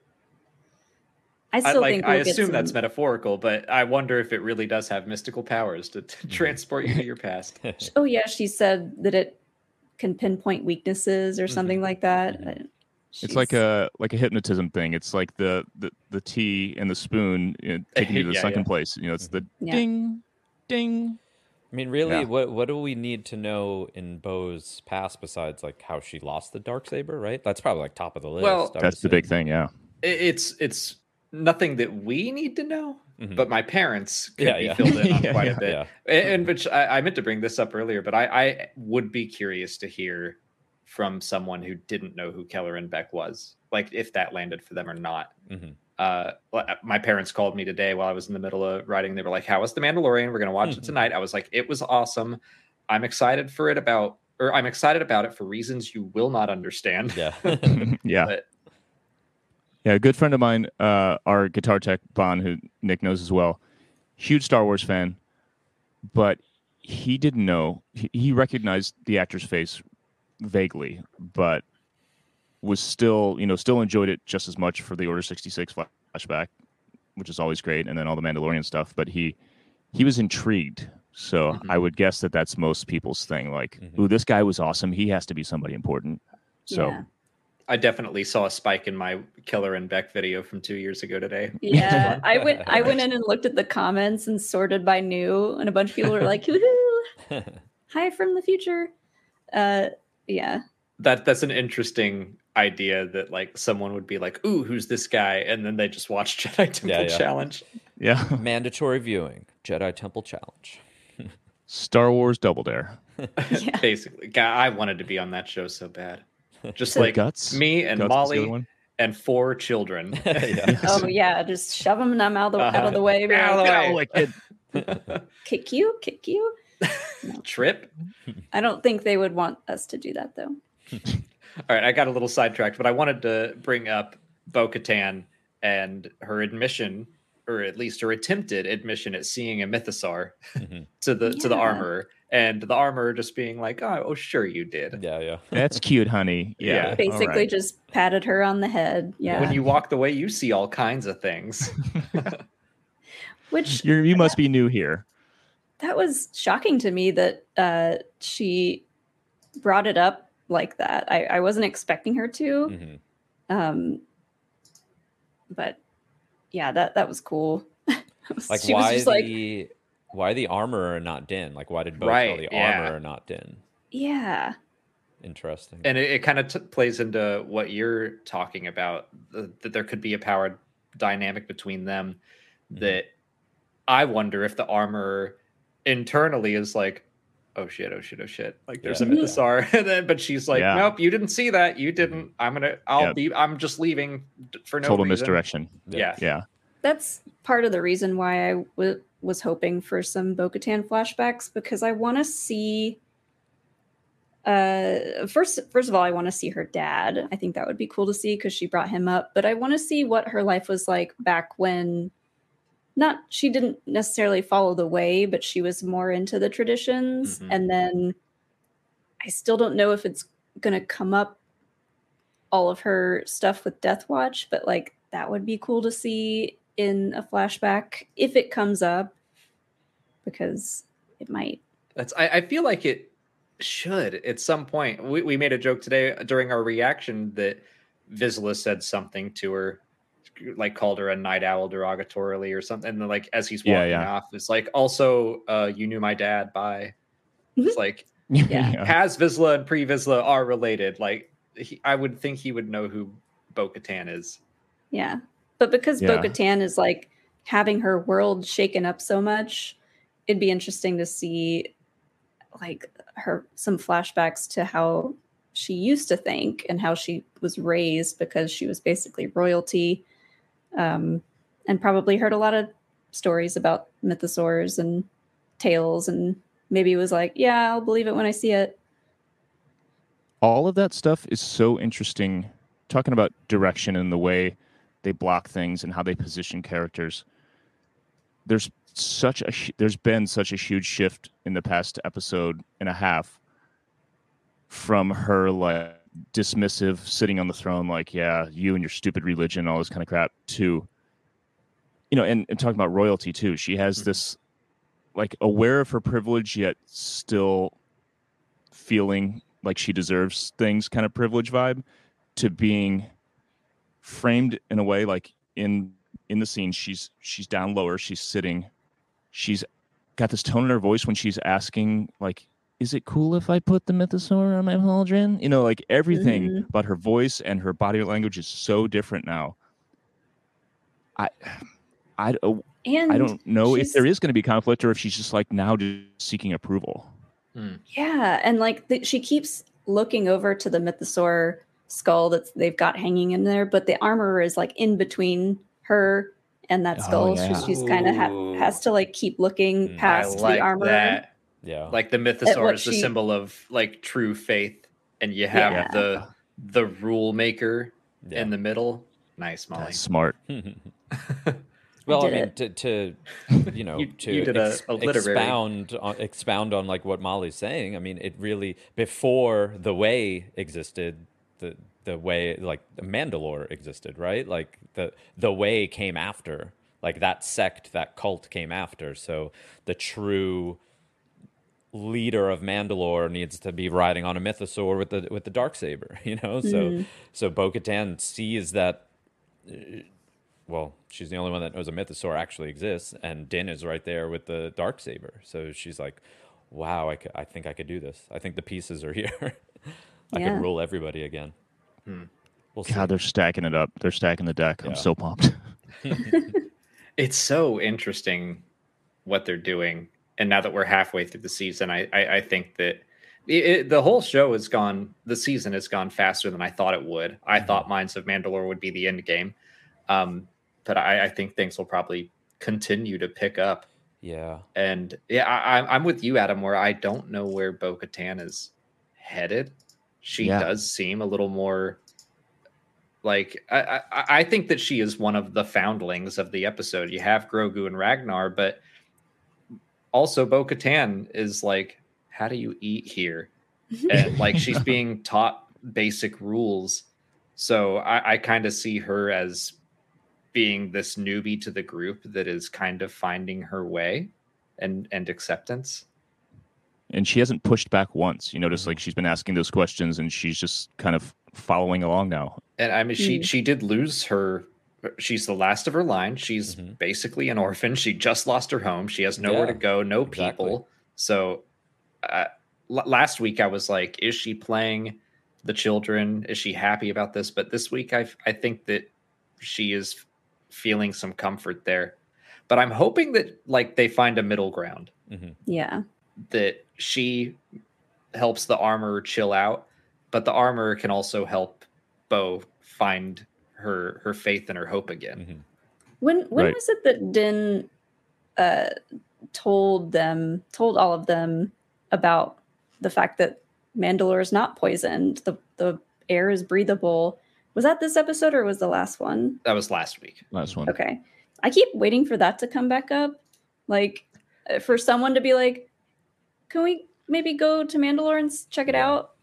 I I, still like think I we'll get assume that's some- metaphorical, but I wonder if it really does have mystical powers to, to transport you to your past. Oh yeah, she said that it can pinpoint weaknesses or Mhm. something like that. Mhm. Uh, It's like she's- a like a hypnotism thing. It's like the the, the tea and the spoon, you know, taking you to the Yeah, sunken yeah. place. You know, it's the Yeah. ding, ding. I mean, really, Yeah. what what do we need to know in Bo's past besides like how she lost the dark saber? Right, that's probably like top of the list. Well, I would That's the say. big thing. Yeah. It- It's it's nothing that we need to know, Mhm. but my parents could Yeah, be yeah. filled in on Yeah, quite yeah. a bit. Yeah. And, and which I, I meant to bring this up earlier, but I, I would be curious to hear from someone who didn't know who Kelleran Beck was, like if that landed for them or not. Mhm. Uh, well, my parents called me today while I was in the middle of writing. They were like, "How was The Mandalorian? We're going to watch it Mhm. tonight." I was like, "It was awesome. I'm excited for it about, or I'm excited about it for reasons you will not understand." Yeah. yeah. But Yeah, a good friend of mine, uh, our guitar tech, Bon, who Nick knows as well, huge Star Wars fan, but he didn't know. He, he recognized the actor's face vaguely, but was still, you know, still enjoyed it just as much for the Order sixty-six flashback which is always great, and then all the Mandalorian stuff. But he he was intrigued. So Mhm. I would guess that that's most people's thing. Like, Mhm. ooh, this guy was awesome. He has to be somebody important. So Yeah. I definitely saw a spike in my Killer and Beck video from two years ago today. Yeah, I went. I went in and looked at the comments and sorted by new, and a bunch of people were like, "Woohoo! Hi from the future." Uh, yeah, That that's an interesting idea that like someone would be like, "Ooh, who's this guy?" And then they just watch Jedi Temple Yeah, yeah. Challenge. yeah, Mandatory viewing, Jedi Temple Challenge. Star Wars Double Dare. yeah. Basically, God, I wanted to be on that show so bad. Just So- like Guts. me and Guts is the other Molly one. and four children. Yeah. Oh yeah, just shove them and I'm out of the, out Uh-huh. of the way. be Out of like, the way. kid. kick you, kick you. Trip. I don't think they would want us to do that though. All right, I got a little sidetracked, but I wanted to bring up Bo-Katan and her admission, or at least her attempted admission at seeing a mythosaur Mhm. to the to the Yeah. armorer, and the armorer just being like, "Oh, oh sure you did." Yeah, yeah. That's cute, honey. Yeah. Yeah. all Basically, right. just patted her on the head. Yeah, When you walk the way, you see all kinds of things. which You're, you must be new here. that was shocking to me that uh, she brought it up like that. I, I wasn't expecting her to. Mhm. Um, but yeah, that that was cool. Like She was why just like, the why the armorer and not Din? Like why did Bo Right, tell the yeah. armorer and not Din? yeah, Interesting. And it, it kind of t- plays into what you're talking about, th- that there could be a power dynamic between them. Mhm. That I wonder if the armorer internally is like, "Oh shit, oh shit, oh shit!" Like there's Yeah. a mythosaur, and then but she's like, Yeah. "Nope, you didn't see that. You didn't. I'm gonna. I'll Yep. be. I'm just leaving d- for no Total reason." misdirection. Yeah. Yeah. that's part of the reason why I w- was hoping for some Bo-Katan flashbacks, because I want to see. Uh, first, first of all, I want to see her dad. I think that would be cool to see because she brought him up. But I want to see what her life was like back when. Not she didn't necessarily follow the way, but she was more into the traditions. Mhm. And then I still don't know if it's gonna come up all of her stuff with Death Watch, but like that would be cool to see in a flashback if it comes up, because it might. That's. I, I feel like it should at some point. We we made a joke today during our reaction that Vizsla said something to her, like called her a night owl derogatorily or something. And then, like as he's walking Yeah, yeah. off, it's like, also, uh, you knew my dad. Bye. It's like Yeah. Paz Vizsla and Pre Vizsla are related. Like he, I would think he would know who Bo-Katan is. Yeah. But because Yeah. Bo-Katan is like having her world shaken up so much, it'd be interesting to see like her some flashbacks to how she used to think and how she was raised, because she was basically royalty. Um, and probably heard a lot of stories about mythosaurs and tales, and maybe was like, yeah, I'll believe it when I see it. All of that stuff is so interesting. Talking about direction and the way they block things and how they position characters. There's such a hu- there's been such a huge shift in the past episode and a half from her like dismissive sitting on the throne, like, yeah, you and your stupid religion, all this kind of crap, to, you know, and, and talking about royalty too. She has Mhm. this like aware of her privilege, yet still feeling like she deserves things kind of privilege vibe, to being framed in a way like in in the scene she's she's down lower, she's sitting, she's got this tone in her voice when she's asking, like, is it cool if I put the mythosaur on my pauldron? You know, like everything Mhm. about her voice and her body language is so different now. I I, don't- And I don't know if she's- there is going to be conflict or if she's just like now just seeking approval. Yeah, and like the, she keeps looking over to the mythosaur skull that they've got hanging in there, but the armorer is like in between her and that Oh, skull. yeah. She's, she's kind of ha- Ooh. has to like keep looking Mm. I past like the armorer. that. Yeah. Like the what mythosaur is the she- symbol of like true faith, and you have Yeah. the the rule maker yeah. in the middle. Nice, Molly. That's smart. Well, I, did mean, it. to, to you know, You- to you did a- ex- a literary. expound on expound on like what Molly's saying. I mean, it really before the way existed, the the way like Mandalore existed, right? Like the the way came after Like that sect, that cult came after. So the true leader of Mandalore needs to be riding on a mythosaur with the with the Darksaber, you know? So Mm. so Bo-Katan sees that uh, well, she's the only one that knows a mythosaur actually exists, and Din is right there with the Darksaber. So she's like, wow, I, c- I think I could do this. I think the pieces are here. I Yeah. can rule everybody again. Hmm. We'll see. God, they're stacking it up. They're stacking the deck. Yeah. I'm so pumped. It's so interesting what they're doing. And now that we're halfway through the season, I I, I think that it, it, the whole show has gone, the season has gone faster than I thought it would. I Mhm. thought Mines of Mandalore would be the end game. Um, but I, I think things will probably continue to pick up. Yeah. And yeah, I, I'm- I'm with you, Adam, where I don't know where Bo-Katan is headed. She Yeah. does seem a little more like I, I, I think that she is one of the foundlings of the episode. You have Grogu and Ragnar, but also Bo-Katan is like, how do you eat here? And like she's being taught basic rules. So I, I kind of see her as being this newbie to the group that is kind of finding her way and and acceptance. And she hasn't pushed back once. You notice, Mhm. like, she's been asking those questions, and she's just kind of following along now. And I mean, she Mm. she did lose her. She's the last of her line. She's Mhm. basically an orphan. She just lost her home. She has nowhere Yeah, to go, no exactly. people. So uh, l- last week I was like, is she playing the children? Is she happy about this? But this week I I think that she is feeling some comfort there. But I'm hoping that like they find a middle ground, Mhm. Yeah. that she helps the armorer chill out, but the armorer can also help Bo find her her faith and her hope again. Mhm. When when Right. was it that Din uh, told them, told all of them about the fact that Mandalore is not poisoned? The the air is breathable. Was that this episode or was the last one? That was last week. Last one. Okay, I keep waiting for that to come back up, like uh, for someone to be like, "Can we maybe go to Mandalore and s- check it Yeah. out?"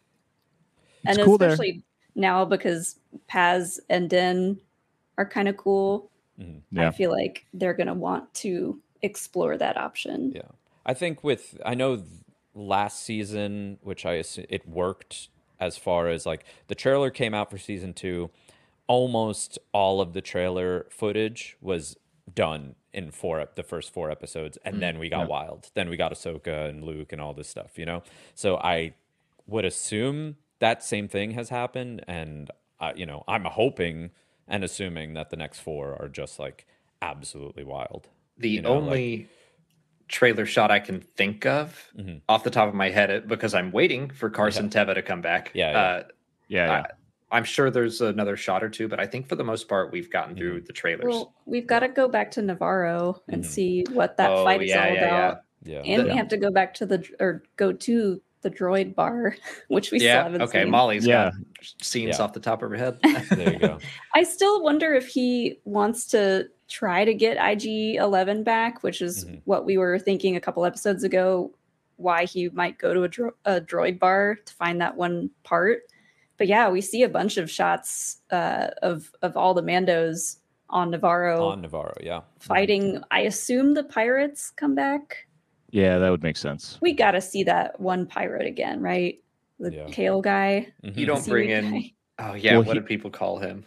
It's and cool there. especially now because Paz and Din are kind of cool. Mhm. Yeah. I feel like they're going to want to explore that option. Yeah. I think with I know th- last season, which I assu- it worked as far as like the trailer came out for season two, almost all of the trailer footage was done in four ep- the first four episodes, and then we got Yeah. Wild, then we got Ahsoka and Luke and all this stuff, you know. So I would assume that same thing has happened, and uh, you know, I'm hoping and assuming that the next four are just like absolutely wild. The You know, like- only trailer shot I can think of Mhm. off the top of my head, it- because I'm waiting for Carson Teva to come back. Yeah, yeah. Uh, Yeah, yeah. I, I'm sure there's another shot or two, but I think for the most part we've gotten through the trailers. Well, we've got to go back to Navarro and Mhm. see what that Oh, fight is yeah, all yeah, yeah. about. Yeah. And we The- have to go back to the dr- or go to the droid bar, which we still yeah. haven't Okay. seen. Molly's Yeah. got scenes Yeah. off the top of her head. There you go. I still wonder if he wants to try to get I G eleven back, which is Mhm. what we were thinking a couple episodes ago, why he might go to a, dro- a droid bar to find that one part. But yeah, we see a bunch of shots uh, of of all the Mandos on Navarro On Navarro, yeah. fighting. I assume the pirates come back. Yeah, that would make sense. We got to see that one pirate again, right? The Yeah. Kale guy. Mhm. You don't bring seaweed in. guy. Oh yeah. Well, what he- did people call him?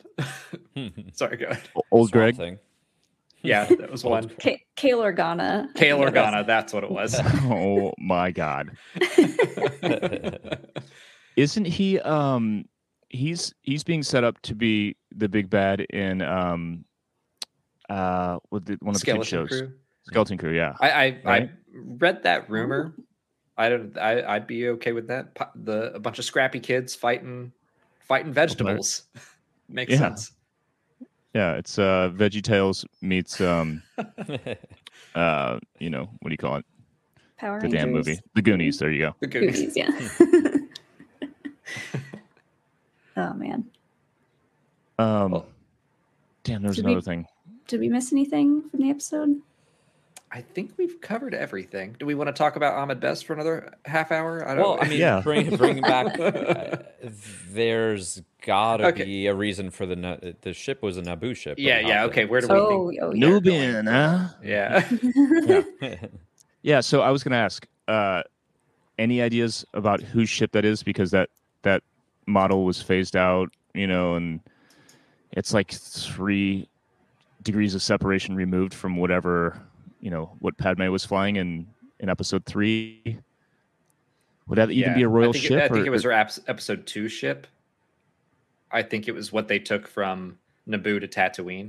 Sorry, go ahead. O- Old Swamp Greg. Thing. Yeah, that was one. K- Kale Organa. I Kale think that Organa. That's what it was. Oh my God. Isn't he? Um, he's he's being set up to be the big bad in um, uh, with the, one of the kid Skeleton shows, Crew. Skeleton Crew. Yeah. I I, Right? I read that rumor. I don't. I I'd be okay with that. Po- The a bunch of scrappy kids fighting fighting vegetables. Makes Yeah. sense. Yeah, it's uh, VeggieTales meets um, uh, you know, what do you call it? Power The damn Rangers. movie, The Goonies. There you go. The Goonies. Goonies, yeah. Oh man, Um, Well, damn, there's did we- another thing. did we miss anything from the episode? I think we've covered everything. Do we want to talk about Ahmed Best for another half hour? I don't Well, I mean, Yeah. bring bring back. Uh, there's gotta Okay. be a reason for the Na- the ship was a Naboo ship. but yeah, we yeah. have to- Okay, where do we Oh, think? oh yeah. Nubian, huh? Yeah. Yeah, so I was going to ask, uh, any ideas about whose ship that is? Because that that model was phased out, you know, and it's like three degrees of separation removed from whatever, you know, what Padme was flying in in episode three. Would that even Yeah. be a royal I think, ship? It, I think or- it was her ap- episode two ship. I think it was what they took from Naboo to Tatooine.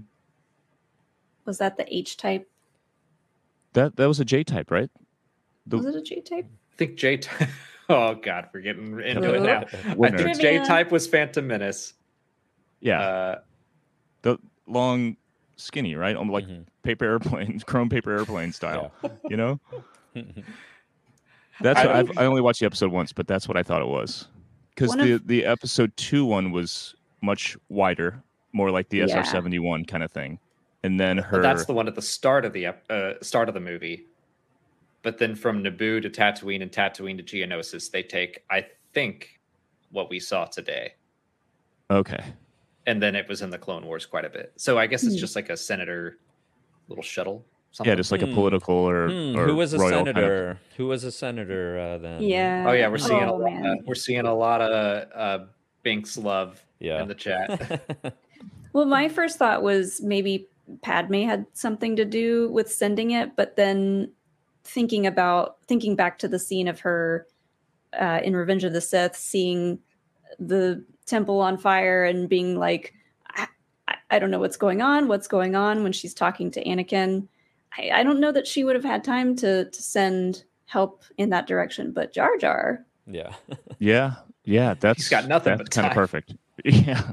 Was that the H type? that that was a J type, right? The- Was it a J type? I think J type. Oh God, we're getting into it Ooh. now. We're I think nerds. J Trivia. type was Phantom Menace. Yeah, Uh, the long, skinny, right? Um, like Mhm. paper airplane, chrome paper airplane style. You know, Mhm. that's I what don't- I've, I only watched the episode once, but that's what I thought it was. Because One the of- the episode two one was much wider, more like the Yeah. S R seventy-one kind of thing, and then her. but that's the one at the start of the ep- uh, start of the movie. But then from Naboo to Tatooine and Tatooine to Geonosis, they take, I think, what we saw today. Okay, And then it was in the Clone Wars quite a bit. So I guess it's Hmm. just like a senator little shuttle. Something. yeah, just like a Hmm. political or, Hmm, or who was a royal kind of- senator? Who was a senator uh, then? Yeah. Oh yeah, we're seeing a Oh, lot. man. We're seeing a lot of uh, Binks love Yeah. in the chat. Well, my first thought was maybe Padme had something to do with sending it, but then thinking about thinking back to the scene of her uh, in Revenge of the Sith, seeing the temple on fire and being like, I, I, I don't know what's going on. What's going on when she's talking to Anakin? I, I don't know that she would have had time to to send help in that direction. But Jar Jar, yeah. Yeah, yeah, that's He's got nothing that's but kind of time. perfect. Yeah.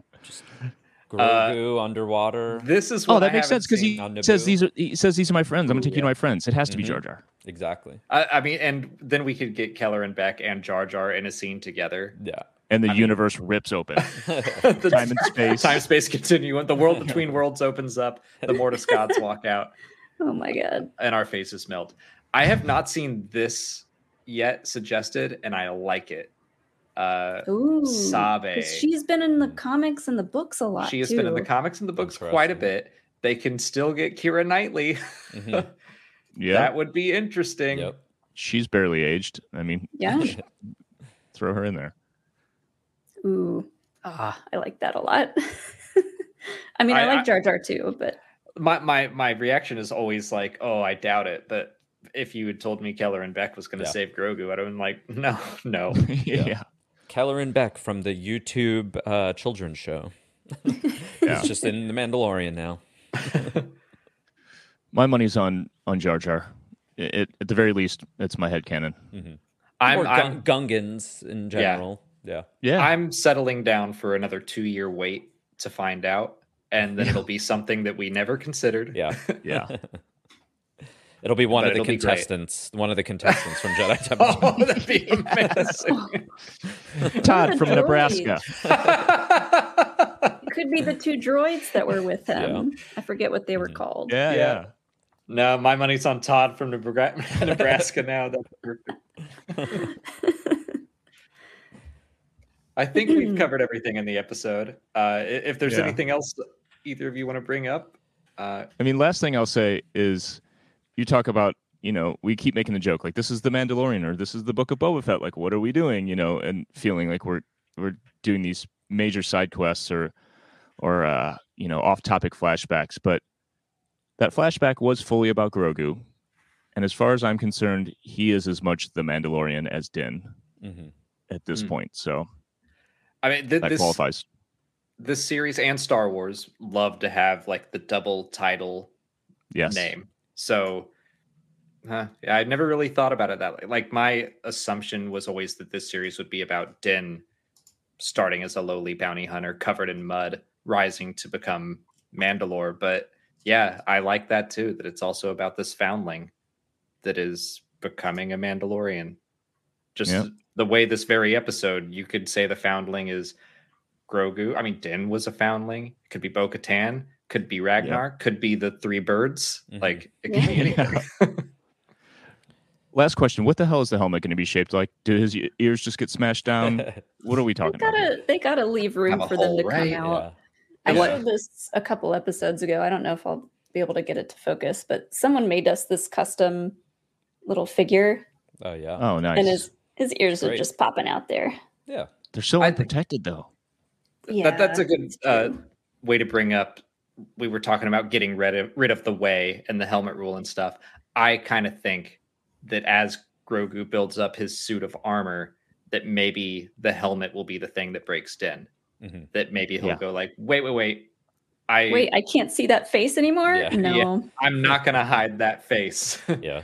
Grogu underwater. This is what Oh, that I makes haven't sense because seen he on Naboo. says these are he says these are my friends. I'm gonna take you to yeah. my friends. It has to be Mhm. Jar Jar. Exactly. I, I mean, and then we could get Keller and Beck and Jar Jar in a scene together. Yeah. And the I mean- universe rips open. The Time and space. time space continuum. The world between worlds opens up. The Mortis gods walk out, oh my god, and our faces melt. I have not seen this yet suggested, and I like it. Uh, ooh, Sabe. 'cause she's been in the comics and the books a lot. she has too. been in the comics and the books quite a Interesting. bit. They can still get Keira Knightley. Mhm. Yeah, That would be interesting. Yep. she's barely aged. I mean, Yeah. throw her in there. Ooh, ah, I like that a lot. I mean, I, I- like I- Jar Jar too, but My my my reaction is always like, "Oh, I doubt it." But if you had told me Keller and Beck was going to Yeah. save Grogu, I'd have been like, "No, no." yeah. Keller and Beck from the YouTube uh, children's show. Yeah. It's just in The Mandalorian now. My money's on on Jar Jar. It, it- at the very least, it's my headcanon. I'm or I'm Gun- Gungans in general. Yeah. Yeah, I'm settling down for another two year wait to find out, and then it'll be something that we never considered. Yeah. yeah. It'll be one But of the it'll be great. contestants, one of the contestants from Jedi Temple. Oh, that'd be amazing. Todd the from droids? Nebraska. it could be the two droids that were with him. I forget what they were Mhm. called. Yeah, Yeah. yeah. No, my money's on Todd from Nebra- Nebraska now. That's perfect. I think we've covered everything in the episode. Uh, i- if there's Yeah. anything else either of you want to bring up, uh, I mean, last thing I'll say is, you talk about, you know, we keep making the joke like this is the Mandalorian or this is the Book of Boba Fett. Like, what are we doing? You know, and feeling like we're we're doing these major side quests or or uh, you know, off-topic flashbacks. But that flashback was fully about Grogu, and as far as I'm concerned, he is as much the Mandalorian as Din hmm at this Mm. point. So I mean, th- that this qualifies. this series and Star Wars love to have like the double title Yes. name. So huh, yeah, I'd never really thought about it that way. Like my assumption was always that this series would be about Din starting as a lowly bounty hunter covered in mud, rising to become Mandalore. But yeah, I like that too, that it's also about this foundling that is becoming a Mandalorian. Just Yeah. the way this very episode, you could say the foundling is Grogu. I mean, Din was a foundling. It could be Bo-Katan. Could be Ragnar. Could be the three birds. Mhm. Like it could be anything. Last question: what the hell is the helmet going to be shaped like? Do his e- ears just get smashed down? What are we They talking about? here? gotta they gotta leave room Have a for them to hole, come right? out. Yeah. I Yeah. showed this a couple episodes ago. I don't know if I'll be able to get it to focus, but someone made us this custom little figure, Oh yeah. Oh, nice. and his his ears are Great. just popping out there. Yeah. They're so I think- unprotected, though. Yeah, that, that's a good it's uh, true. way to bring up. We were talking about getting rid of, rid of the way and the helmet rule and stuff. I kind of think that as Grogu builds up his suit of armor, that maybe the helmet will be the thing that breaks Din. Mhm. That maybe he'll Yeah. go like, wait, wait, wait. I Wait, I can't see that face anymore. Yeah. No, I'm not gonna hide that face. Yeah.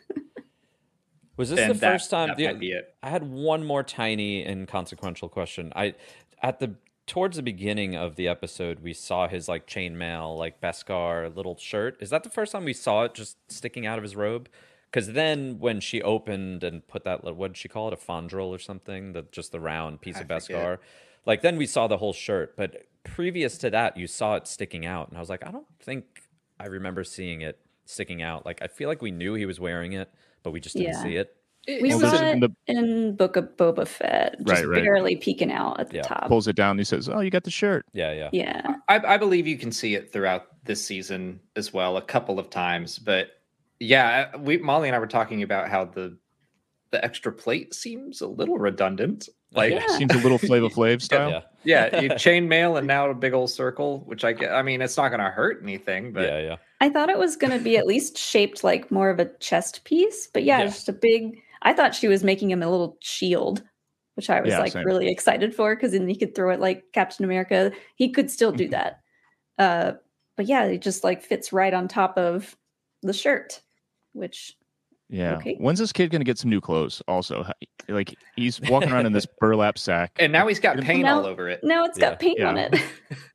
Was this And the that- first time? that the- might be it. I had one more tiny inconsequential question. I at the towards the beginning of the episode, we saw his like chainmail, like Beskar little shirt. Is that the first time we saw it just sticking out of his robe? Because then when she opened and put that, what did she call it, a fondrel or something? The just the round piece I of forget. Beskar. Like then we saw the whole shirt, but previous to that, you saw it sticking out, and I was like, I don't think I remember seeing it sticking out. Like I feel like we knew he was wearing it, but we just didn't Yeah. see it. we Well, saw this is it in the- in Book of Boba Fett, just Right, right. barely peeking out at the Yeah. top. Pulls it down. And he says, "Oh, you got the shirt." Yeah, yeah, Yeah, I, I believe you can see it throughout this season as well, a couple of times. But yeah, we Molly and I were talking about how the the extra plate seems a little redundant. Like, Yeah. Seems a little Flava Flav style. yeah, yeah, you chain mail and now a big old circle, which I get. I mean, it's not going to hurt anything, but yeah, yeah. I thought it was going to be at least shaped like more of a chest piece, but yeah, Yeah. just a big. I thought she was making him a little shield, which I was Yeah, like same. really excited for because then he could throw it like Captain America. He could still do that, uh, but yeah, it just like fits right on top of the shirt, which Yeah. Okay. When's this kid gonna get some new clothes? Also, like he's walking around in this burlap sack. and now he's got paint Now- all over it. now it's Yeah. got paint on Yeah. it.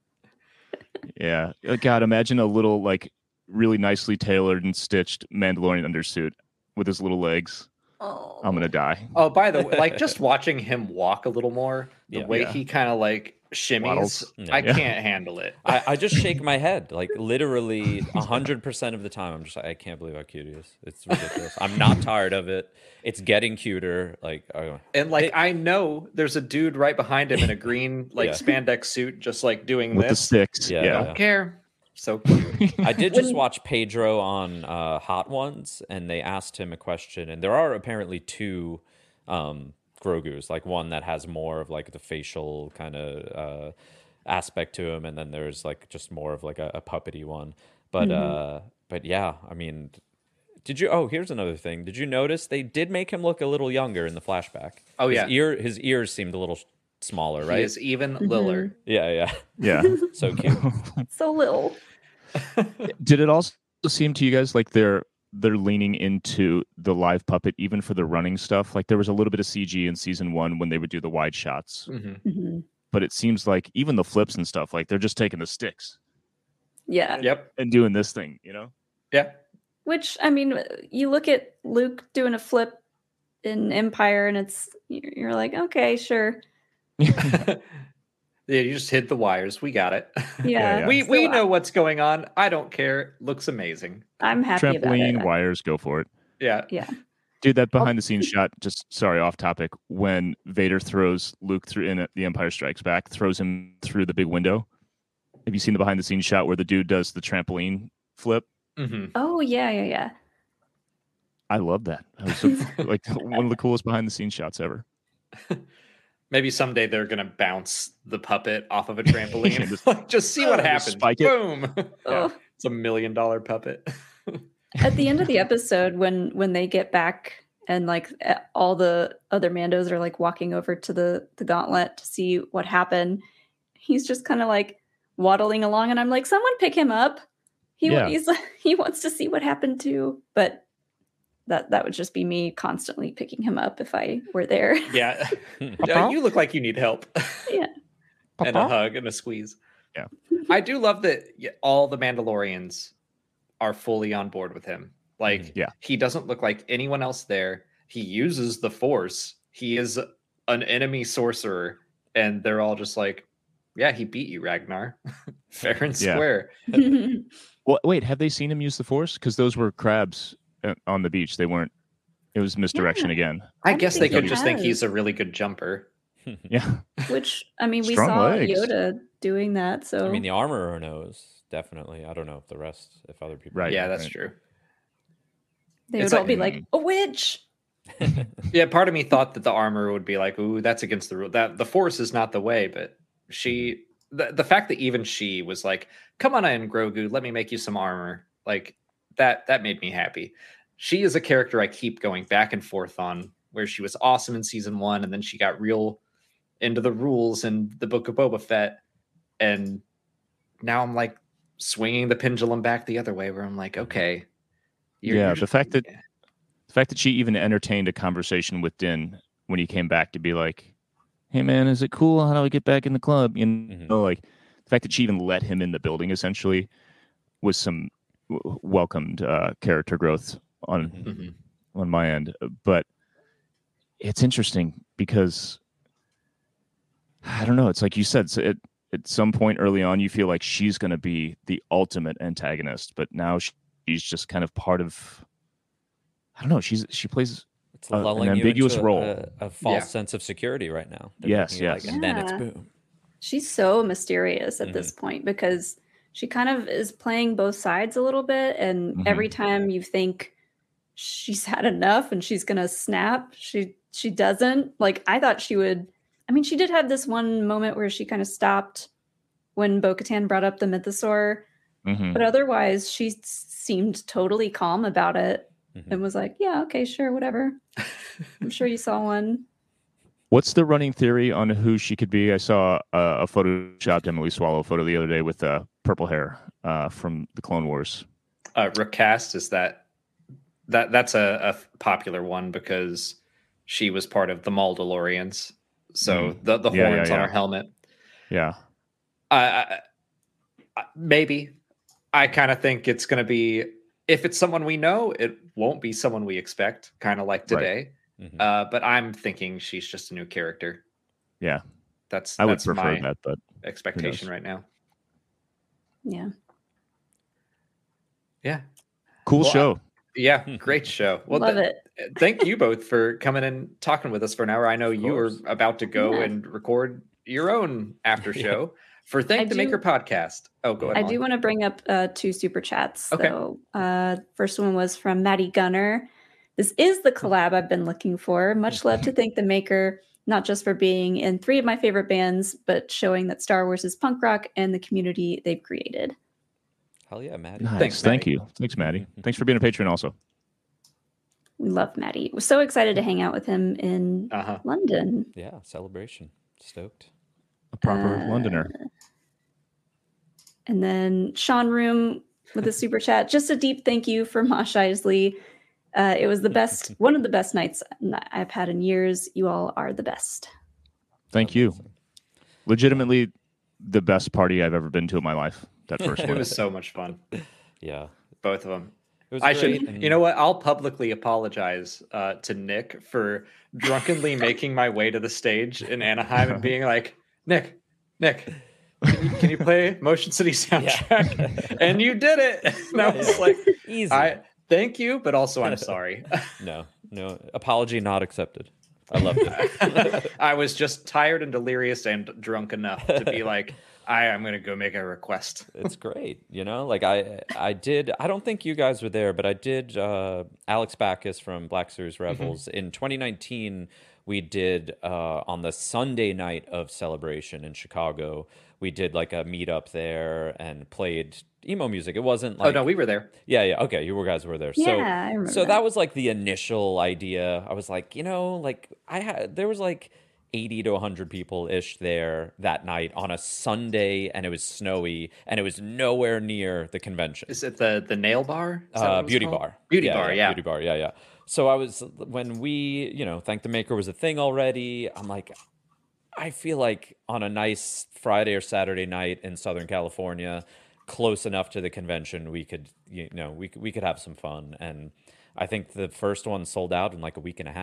Yeah. Uh, God, imagine a little like really nicely tailored and stitched Mandalorian undersuit with his little legs. Oh, I'm gonna die. Oh, by the way, like just watching him walk a little more, the Yeah. way Yeah. he kind of like shimmies, Waddles. I Yeah. can't handle it. I, I just shake my head like literally a hundred percent of the time. I'm just like, I can't believe how cute he is. It's ridiculous. I'm not tired of it. It's getting cuter. Like, I, And like It- I know there's a dude right behind him in a green like Yeah. spandex suit, just like doing With the this. sticks. Yeah, Yeah. Don't care. So cute. I did just When- watch Pedro on uh, Hot Ones, and they asked him a question, and there are apparently two um, Grogu's, like one that has more of like the facial kind of uh, aspect to him, and then there's like just more of like a, a puppety one. But Mhm. uh, but yeah, I mean, did you? Oh, here's another thing. Did you notice they did make him look a little younger in the flashback? Oh, his yeah. ear his ears seemed a little smaller, He right? is even Mhm. Liller. Yeah, yeah, Yeah. so cute. so little. Did it also seem to you guys like they're they're leaning into the live puppet even for the running stuff? Like there was a little bit of C G in season one when they would do the wide shots, Mhm. Mhm. but it seems like even the flips and stuff, like they're just taking the sticks Yeah. Yep. and doing this thing, you know? Yeah. Which I mean, you look at Luke doing a flip in Empire, and it's you're you're like, okay, sure, Yeah, you just hit the wires. We got it. yeah. yeah. we So we I- know what's going on. I don't care. Looks amazing. I'm happy about it. Trampoline, wires, go for it. Yeah. Yeah. Dude, that behind the scenes shot, just sorry, off topic, when Vader throws Luke through in The Empire Strikes Back, throws him through the big window. Have you seen the behind the scenes shot where the dude does the trampoline flip? hmm Oh yeah, yeah, yeah. I love that. That was so, like one of the coolest behind the scenes shots ever. Maybe someday they're gonna bounce the puppet off of a trampoline. Just- Like, just see what Just happens. spike it. Boom. Yeah. Oh. It's a million dollar puppet. At the end of the episode, when when they get back and like eh, all the other Mandos are like walking over to the the gauntlet to see what happened, he's just kind of like waddling along, and I'm like, someone pick him up. He Yeah. he's he wants to see what happened too, but that that would just be me constantly picking him up if I were there. Yeah. Yeah, you look like you need help. Yeah. And a hug and a squeeze. Yeah. I do love that y- all the Mandalorians are fully on board with him. Like, Yeah. he doesn't look like anyone else there. He uses the Force. He is an enemy sorcerer, and they're all just like, yeah, he beat you, Ragnar, fair and Yeah. square. Well, wait, have they seen him use the Force? Because those were crabs uh, on the beach. They weren't. It was misdirection Yeah. again. I, I guess think they could he just think has. he's a really good jumper. Yeah. Which I mean, we Strong saw legs. Yoda doing that. So I mean, the armorer knows definitely. I don't know if the rest, if other people, Right. yeah, that's right. true. they it's would all like- be like, "A witch." Yeah, part of me thought that the armor would be like, "Ooh, that's against the rule. That the Force is not the way." But she, the, the fact that even she was like, "Come on in, Grogu. Let me make you some armor." Like that, that made me happy. She is a character I keep going back and forth on, where she was awesome in season one, and then she got real into the rules in the Book of Boba Fett, and now I'm like swinging the pendulum back the other way, where I'm like, okay, you're, Yeah, you're the just- fact that the fact that she even entertained a conversation with Din when he came back to be like, "Hey man, is it cool? How do I get back in the club?" You know, Mhm. like the fact that she even let him in the building essentially was some w- welcomed uh, character growth on Mhm. on my end. But it's interesting because I don't know. It's like you said. So it, at some point early on, you feel like she's going to be the ultimate antagonist, but now she, she's just kind of part of. I don't know. She's she plays. It's Uh, an lulling you ambiguous into role. a, a false Yeah. sense of security right now. They're Yes, making it yes. Like, and then it's Yeah. boom. She's so mysterious at Mhm. this point because she kind of is playing both sides a little bit, and Mhm. every time you think she's had enough and she's gonna snap, she she doesn't. Like I thought she would. I mean, she did have this one moment where she kind of stopped when Bo-Katan brought up the mythosaur, Mhm. but otherwise she s- seemed totally calm about it Mhm. and was like, "Yeah, okay, sure, whatever." I'm sure you saw one. What's the running theory on who she could be? I saw uh, a photoshopped Emily Swallow photo the other day with uh, purple hair uh, from the Clone Wars. Uh, recast is that that that's a, a popular one because she was part of the Mandalorians. So Mm. the the Yeah, yeah, horns on yeah. her helmet. Yeah. I, I, I maybe I kind of think it's going to be, if it's someone we know, it won't be someone we expect, kind of like Right. today. Mhm. Uh, but I'm thinking she's just a new character. Yeah. That's I would that's prefer my that, but expectation knows? right now. Yeah. Yeah, cool Well, I- show. yeah, great show. Well, Love th- it. thank you both for coming and talking with us for an hour. I know Of you were course. about to go Yeah. and record your own after Yeah. show for Thank I the do- Maker podcast. Oh, go ahead. I Molly. do want to bring up uh, two super chats. Okay. So, uh, first one was from Maddie Gunner. This is the collab I've been looking for. Much love to thank the maker, not just for being in three of my favorite bands, but showing that Star Wars is punk rock and the community they've created. Hell yeah, Maddie. Nice. Thanks, Thank Maddie. you. Thanks, Maddie. Thanks for being a patron also. We love Maddie. We're so excited to hang out with him in Uh-huh. London. Yeah, celebration. Stoked. A proper Uh, Londoner. And then Sean Room with a super chat. Just a deep thank you for Mosh Isley. Uh, it was the best, one of the best nights I've had in years. You all are the best. Thank you. Amazing. Legitimately the best party I've ever been to in my life. That first It one. was so much fun. Yeah. Both of them. It was I great, should, and- you know what? I'll publicly apologize uh, to Nick for drunkenly making my way to the stage in Anaheim and being like, Nick, Nick, can you, can you play Motion City soundtrack? And you did it. And I was Yeah. like, Easy. I thank you, but also I'm sorry. No, no. Apology not accepted. I loved it. I was just tired and delirious and drunk enough to be like, I am going to go make a request. It's great, you know. Like I, I did. I don't think you guys were there, but I did. Uh, Alex Backus from Black Series Rebels in twenty nineteen. We did uh, on the Sunday night of Celebration in Chicago. We did like a meetup there and played emo music. It wasn't like Oh, no, we were there. yeah, yeah. Okay, you guys were there. So, Yeah, I remember so that. that. was like the initial idea. I was like, you know, like I had there was like eighty to one hundred people ish there that night on a Sunday, and it was snowy, and it was nowhere near the convention. Is it the the nail bar? Is that what Uh, it was beauty called? bar, Beauty bar, yeah. beauty bar, yeah, yeah. So I was when we, you know, Thank the Maker was a thing already. I'm like, I feel like on a nice Friday or Saturday night in Southern California, close enough to the convention, we could, you know, we we could have some fun. And I think the first one sold out in like a week and a half.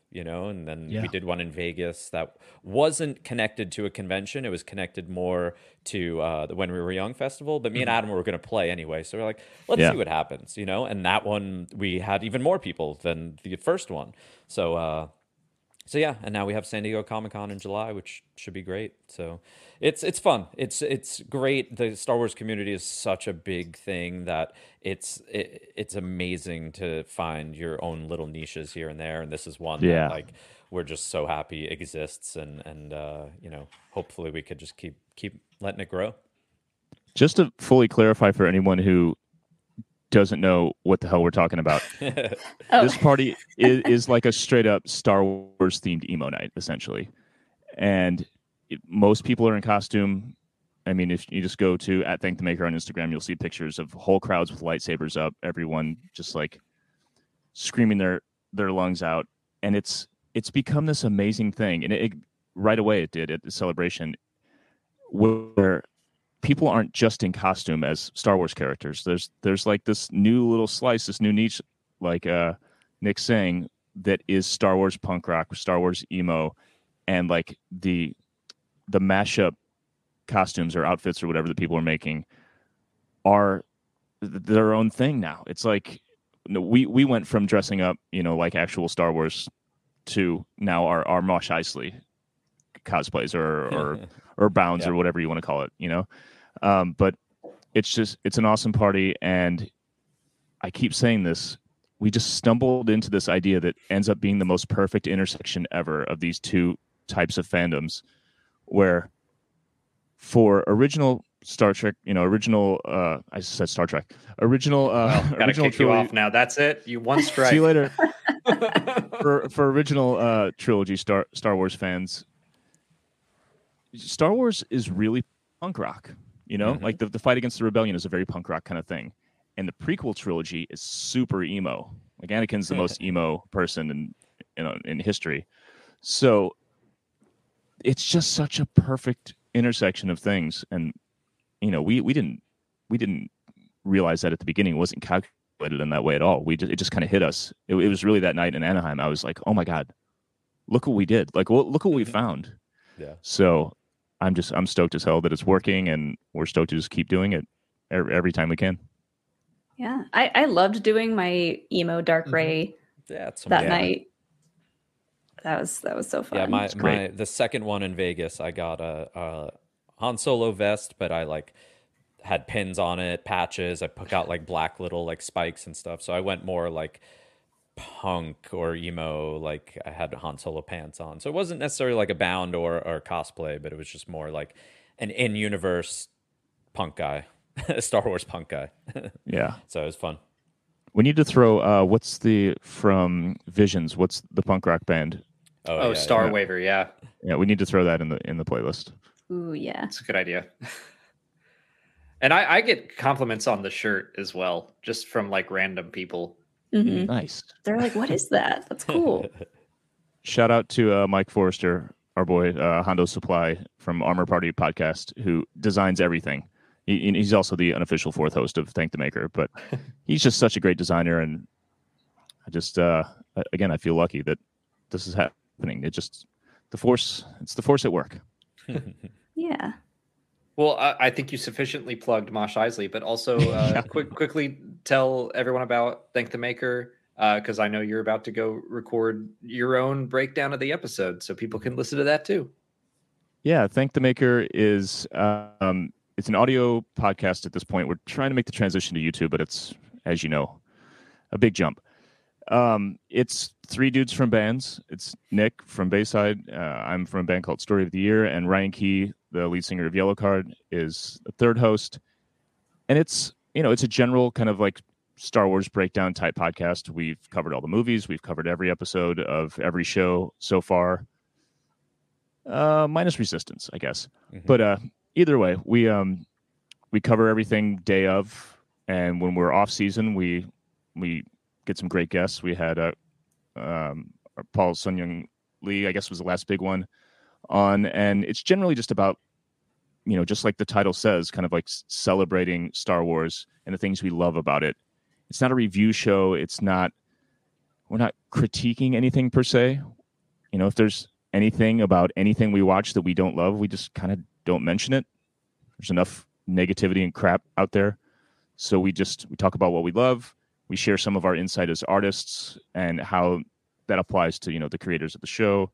you know, and then Yeah. we did one in Vegas that wasn't connected to a convention. It was connected more to uh, the When We Were Young festival. But me and Adam were going to play anyway. So we're like, let's Yeah. see what happens, you know? And that one, we had even more people than the first one. So, uh, so yeah, and now we have San Diego Comic-Con in July, which should be great. So it's it's fun. It's it's great. The Star Wars community is such a big thing that it's it, it's amazing to find your own little niches here and there. And this is one Yeah. that like we're just so happy exists, and and uh, you know, hopefully we could just keep keep letting it grow. Just to fully clarify for anyone who doesn't know what the hell we're talking about, Oh, this party is, is like a straight up Star Wars themed emo night, essentially. And it, most people are in costume. I mean, if you just go to at Thank the Maker on Instagram, you'll see pictures of whole crowds with lightsabers up, everyone just like screaming their their lungs out, and it's it's become this amazing thing. And it, it right away it did at the celebration, where people aren't just in costume as Star Wars characters. There's there's like this new little slice, this new niche, like uh, Nick's saying, that is Star Wars punk rock, Star Wars emo, and like the the mashup costumes or outfits or whatever that people are making are th- their own thing now. It's like no, we we went from dressing up, you know, like actual Star Wars to now our our Mos Eisley cosplays or or or bounds Yeah. or whatever you want to call it, you know. Um, but it's just it's an awesome party, and I keep saying this. We just stumbled into this idea that ends up being the most perfect intersection ever of these two types of fandoms, where for original Star Trek, you know, original uh I said Star Trek, original uh Well, gotta original kick you trilogy. off now. That's it. You one strike. See you later. for for original uh trilogy Star Star Wars fans, Star Wars is really punk rock, you know? Mhm. Like the, the fight against the rebellion is a very punk rock kind of thing. And the prequel trilogy is super emo. Like Anakin's the most emo person in you know in history. So it's just such a perfect intersection of things. And you know, we we didn't we didn't realize that at the beginning. It wasn't calculated in that way at all. We just, it just kind of hit us. It, it was really that night in Anaheim. I was like, oh my God, look what we did. Like, well, look what we found. Yeah. So I'm just I'm stoked as hell that it's working, and we're stoked to just keep doing it every, every time we can. yeah. I, I loved doing my emo Dark Mhm. Ray Yeah, it's some that yeah. night. That was that was so fun. Yeah, my, It's great. my the second one in Vegas, I got a, a Han Solo vest, but I like had pins on it, patches. I put out like black little like spikes and stuff. So I went more like punk or emo. Like I had Han Solo pants on, so it wasn't necessarily like a bound or or cosplay, but it was just more like an in-universe punk guy, a Star Wars punk guy. Yeah. So it was fun. We need to throw uh what's the from Visions, what's the punk rock band? Oh, yeah, Star yeah. Waver. Yeah, Yeah, we need to throw that in the in the playlist. Ooh, yeah. that's a good idea. And I, I get compliments on the shirt as well, just from like random people. hmm Nice. They're like, "What is that? That's cool." Shout out to uh, Mike Forrester, our boy uh, Hondo Supply from Armor Party podcast, who designs everything. He, he's also the unofficial fourth host of Thank the Maker, but he's just such a great designer, and I just uh, again I feel lucky that this is happening. It just the force. It's the force at work. Yeah. Well, I, I think you sufficiently plugged Mos Eisley, but also uh, Yeah. quick, quickly tell everyone about Thank the Maker, because I know you're about to go record your own breakdown of the episode, so people can listen to that too. Yeah, Thank the Maker is um, it's an audio podcast at this point. We're trying to make the transition to YouTube, but it's, as you know, a big jump. Um, it's three dudes from bands. It's Nick from Bayside. Uh, I'm from a band called Story of the Year, and Ryan Key, the lead singer of Yellow Card, is the third host. And it's, you know, it's a general kind of like Star Wars breakdown type podcast. We've covered all the movies. We've covered every episode of every show so far, uh, minus Resistance, I guess. Mhm. But uh, either way, we um we cover everything day of, and when we're off season, we we get some great guests. We had uh, um, Paul Sun Young Lee, I guess was the last big one on, and it's generally just about, you know, just like the title says, kind of like s- celebrating Star Wars and the things we love about it. It's not a review show. It's not, we're not critiquing anything per se. you know, if there's anything about anything we watch that we don't love, we just kind of don't mention it. There's enough negativity and crap out there. So we just, we talk about what we love. We share some of our insight as artists and how that applies to, you know, the creators of the show.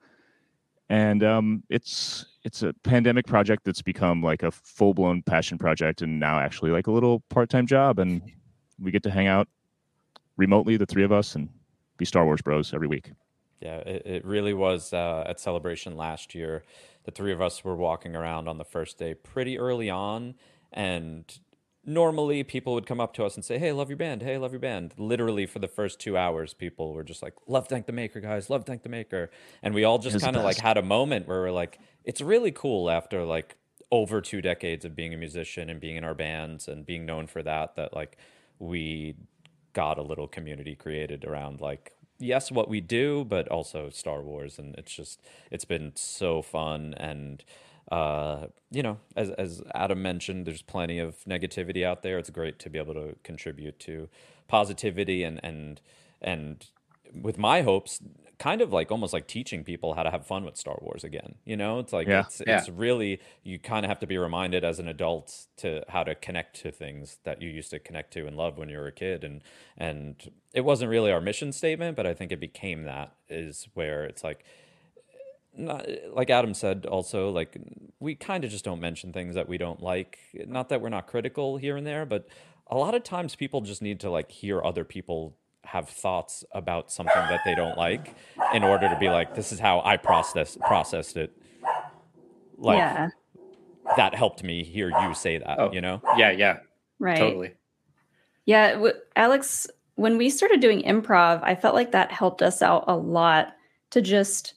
And um, it's it's a pandemic project that's become like a full-blown passion project, and now actually like a little part-time job. And we get to hang out remotely, the three of us, and be Star Wars bros every week. Yeah, it, it really was uh, at Celebration last year. The three of us were walking around on the first day pretty early on, and normally people would come up to us and say, hey, love your band. Hey, love your band. Literally for the first two hours, people were just like, love Thank the Maker, guys. Love Thank the Maker. And we all just kind of like had a moment where we're like, it's really cool after like over two decades of being a musician and being in our bands and being known for that, that like we got a little community created around like, yes, what we do, but also Star Wars. And it's just, it's been so fun. And Uh, you know, as as Adam mentioned, there's plenty of negativity out there. It's great to be able to contribute to positivity and and and with my hopes, kind of like almost like teaching people how to have fun with Star Wars again. You know, it's like yeah. it's yeah. it's really, you kind of have to be reminded as an adult to how to connect to things that you used to connect to and love when you were a kid. And and it wasn't really our mission statement, but I think it became that, is where it's like, not, like Adam said also, like we kind of just don't mention things that we don't like. Not that we're not critical here and there, but a lot of times people just need to like hear other people have thoughts about something that they don't like in order to be like, this is how I process processed it. Like yeah. that helped me hear you say that, Oh, you know? Yeah, yeah. Right. Totally. Yeah, w- Alex, when we started doing improv, I felt like that helped us out a lot to just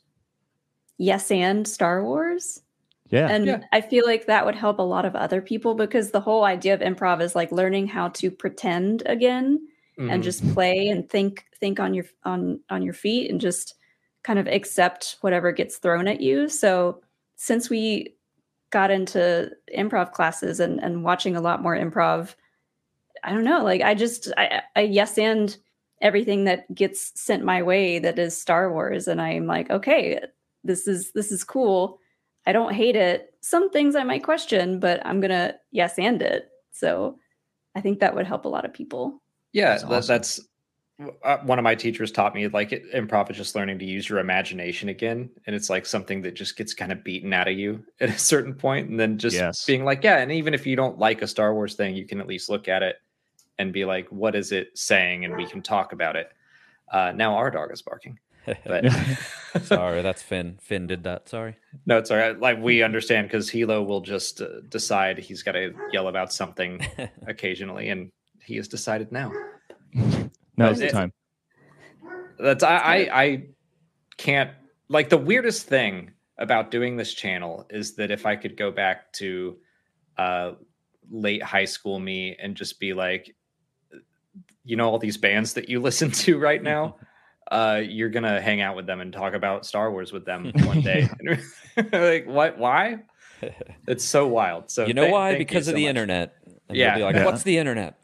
yes and Star Wars. Yeah. And Yeah. I feel like that would help a lot of other people, because the whole idea of improv is like learning how to pretend again Mhm. and just play and think think on your on on your feet and just kind of accept whatever gets thrown at you. So since we got into improv classes and, and watching a lot more improv, I don't know, like I just I, I yes and everything that gets sent my way that is Star Wars, and I'm like, okay, this is this is cool. I don't hate it. Some things I might question, but I'm gonna yes and it. So I think that would help a lot of people. Yeah, That's that, awesome. that's uh, one of my teachers taught me, like it, improv is just learning to use your imagination again. And it's like something that just gets kind of beaten out of you at a certain point, and then just Yes. being like, yeah. And even if you don't like a Star Wars thing, you can at least look at it and be like, what is it saying? And we can talk about it. Uh, now our dog is barking. But Sorry, that's Finn. Finn did that. Sorry. no, it's all right. Like we understand, because Hilo will just uh, decide he's got to yell about something occasionally, and he has decided now. Now's the it- time. That's I, I I can't, like, the weirdest thing about doing this channel is that if I could go back to uh late high school me and just be like, you know, all these bands that you listen to right now, uh you're gonna hang out with them and talk about Star Wars with them one day. Like, what? Why? It's so wild. So You know thank- why? thank you Because of so the much. internet. And Yeah. you'll be like, Yeah. what's the internet?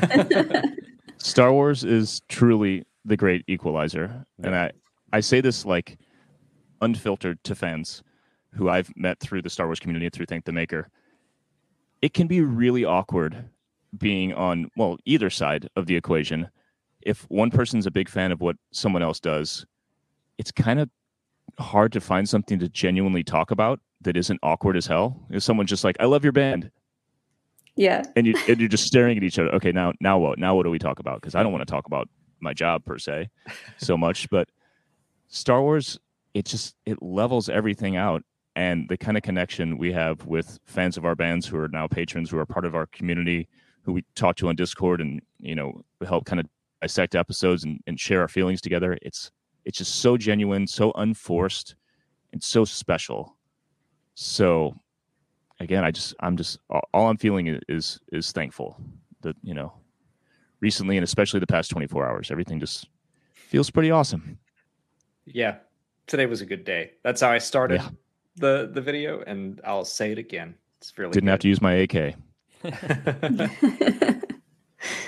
Star Wars is truly the great equalizer. And I, I say this like unfiltered to fans who I've met through the Star Wars community and through Thank the Maker. It can be really awkward being on, well, either side of the equation. If one person's a big fan of what someone else does, it's kind of hard to find something to genuinely talk about that isn't awkward as hell. If someone's just like, I love your band, Yeah. and you and you're just staring at each other. Okay, now now what? Now what do we talk about? Because I don't want to talk about my job per se so much, but Star Wars, it just it levels everything out, and the kind of connection we have with fans of our bands who are now patrons, who are part of our community, who we talk to on Discord, and you know help kind of dissect episodes and, and share our feelings together. It's it's just so genuine, so unforced, and so special. So again, I just I'm just all I'm feeling is is thankful that, you know, recently and especially the past twenty-four hours, everything just feels pretty awesome. Yeah, today was a good day. That's how I started Yeah. the the video, and I'll say it again. It's really Didn't have to use my A K.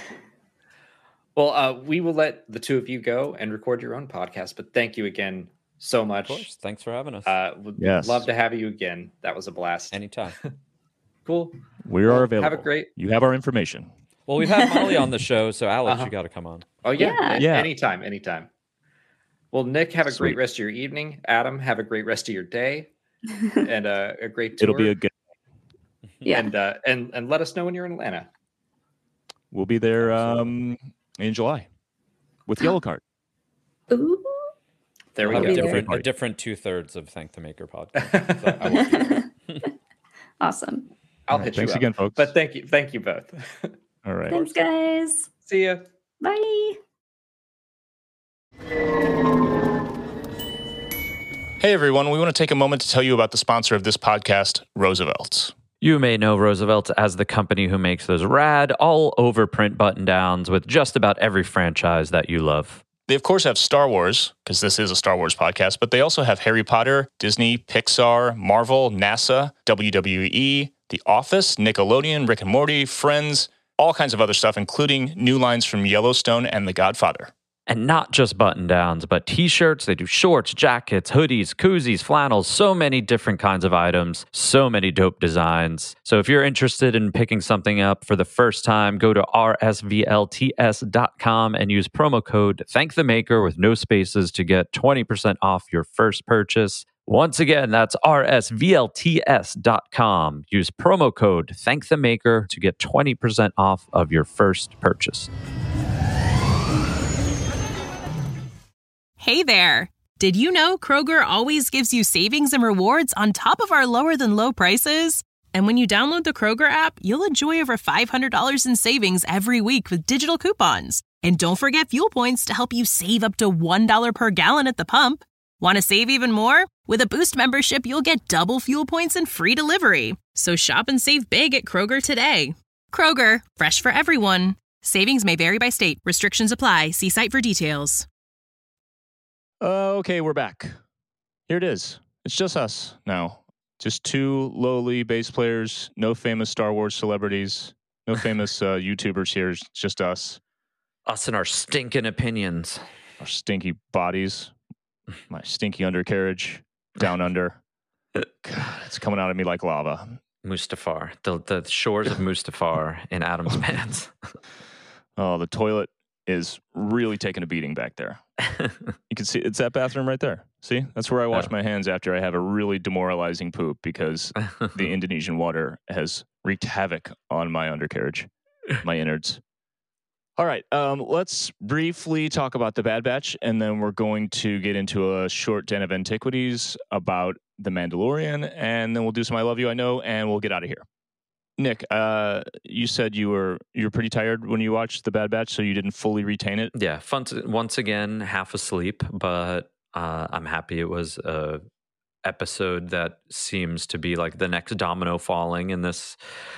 Well, uh, we will let the two of you go and record your own podcast, but thank you again so Of much. course. Thanks for having us. Uh, would Yes. love to have you again. That was a blast. Anytime. Cool. We are Well, available. have a great- You have our information. Well, we've had Molly on the show, so Alex, Uh-huh. you got to come on. Oh yeah, Yeah. a- Yeah. anytime, anytime. Well, Nick, have a Sweet. great rest of your evening. Adam, have a great rest of your day, and uh, a great tour. It'll be a good. Yeah. and uh, and and let us know when you're in Atlanta. We'll be there Absolutely. um, in July with Yellow Card. Ooh. There we We'll I'll have be a go. there. different, a different two thirds of Thank the Maker podcast. So I will be there. Awesome. I'll All right, hit thanks you up. again, folks. But thank you, thank you both. All right. Thanks, guys. See ya. Bye. Hey, everyone. We want to take a moment to tell you about the sponsor of this podcast, Roosevelt's. You may know Roosevelt as the company who makes those rad, all over print button downs with just about every franchise that you love. They, of course, have Star Wars, because this is a Star Wars podcast, but they also have Harry Potter, Disney, Pixar, Marvel, NASA, W W E, The Office, Nickelodeon, Rick and Morty, Friends, all kinds of other stuff, including new lines from Yellowstone and The Godfather. And not just button downs, but t-shirts. They do shorts, jackets, hoodies, koozies, flannels, so many different kinds of items, so many dope designs. So if you're interested in picking something up for the first time, go to r s v l t s dot com and use promo code Thank the Maker with no spaces to get twenty percent off your first purchase. Once again, that's r s v l t s dot com. Use promo code Thank the Maker to get twenty percent off of your first purchase. Hey there! Did you know Kroger always gives you savings and rewards on top of our lower than low prices? And when you download the Kroger app, you'll enjoy over five hundred dollars in savings every week with digital coupons. And don't forget fuel points to help you save up to one dollar per gallon at the pump. Want to save even more? With a Boost membership, you'll get double fuel points and free delivery. So shop and save big at Kroger today. Kroger, fresh for everyone. Savings may vary by state. Restrictions apply. See site for details. Uh, okay, we're back. Here it is. It's just us now. Just two lowly bass players, no famous Star Wars celebrities, no famous uh, YouTubers here. It's just us, Us and our stinking opinions. our stinky bodies, my stinky undercarriage down under. God, it's coming out of me like lava. Mustafar, the the shores of Mustafar in Adam's pants. Oh, the toilet is really taking a beating back there. You can see it's that bathroom right there. See, that's where I wash Oh. my hands after I have a really demoralizing poop because the Indonesian water has wreaked havoc on my undercarriage, my innards. All right, um, let's briefly talk about the Bad Batch, and then we're going to get into a short den of antiquities about the Mandalorian, and then we'll do some I Love You, I Know, and we'll get out of here. Nick, uh, you said you were you were pretty tired when you watched the Bad Batch, so you didn't fully retain it. Yeah, fun to, once again, half asleep, but uh, I'm happy it was a episode that seems to be like the next domino falling in this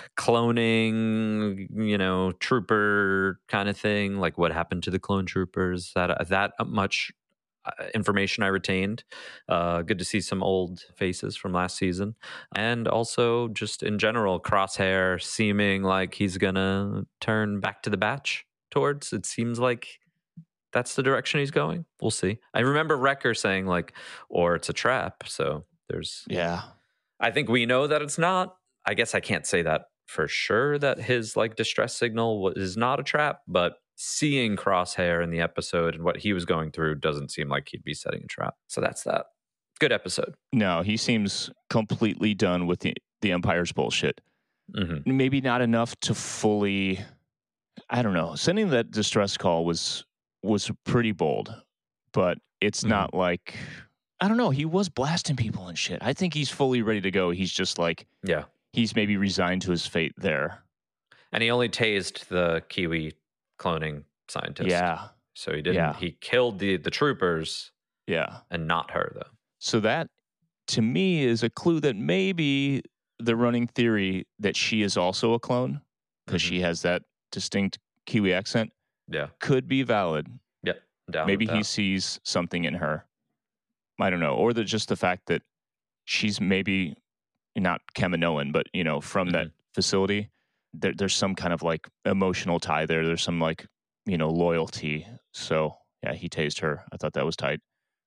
cloning, you know, trooper kind of thing. Like what happened to the clone troopers? That that much uh, information I retained. Uh, good to see some old faces from last season, and also just in general, Crosshair seeming like he's gonna turn back to the Batch towards. It seems like that's the direction he's going. We'll see. I remember Wrecker saying like, or it's a trap. So there's, Yeah, I think we know that it's not. I guess I can't say that for sure that his like distress signal wa- is not a trap, but seeing Crosshair in the episode and what he was going through doesn't seem like he'd be setting a trap. So that's that. Good episode. no, he seems completely done with the the Empire's bullshit. hmm Maybe not enough to fully. I don't know. Sending that distress call was was pretty bold, but it's Mhm. not like I don't know. He was blasting people and shit. I think he's fully ready to go. He's just like Yeah. he's maybe resigned to his fate there. And he only tased the Kiwi cloning scientist. Yeah, So he didn't, Yeah. he killed the, the troopers yeah. and not her though. So that to me is a clue that maybe the running theory that she is also a clone because Mhm. she has that distinct Kiwi accent Yeah. could be valid. Yeah. Down Maybe with he that. sees something in her. I don't know, or the, just the fact that she's maybe not Kaminoan, but you know, from that Mhm. facility, there, there's some kind of like emotional tie there. There's some like you know loyalty. So yeah, he tased her. I thought that was tight.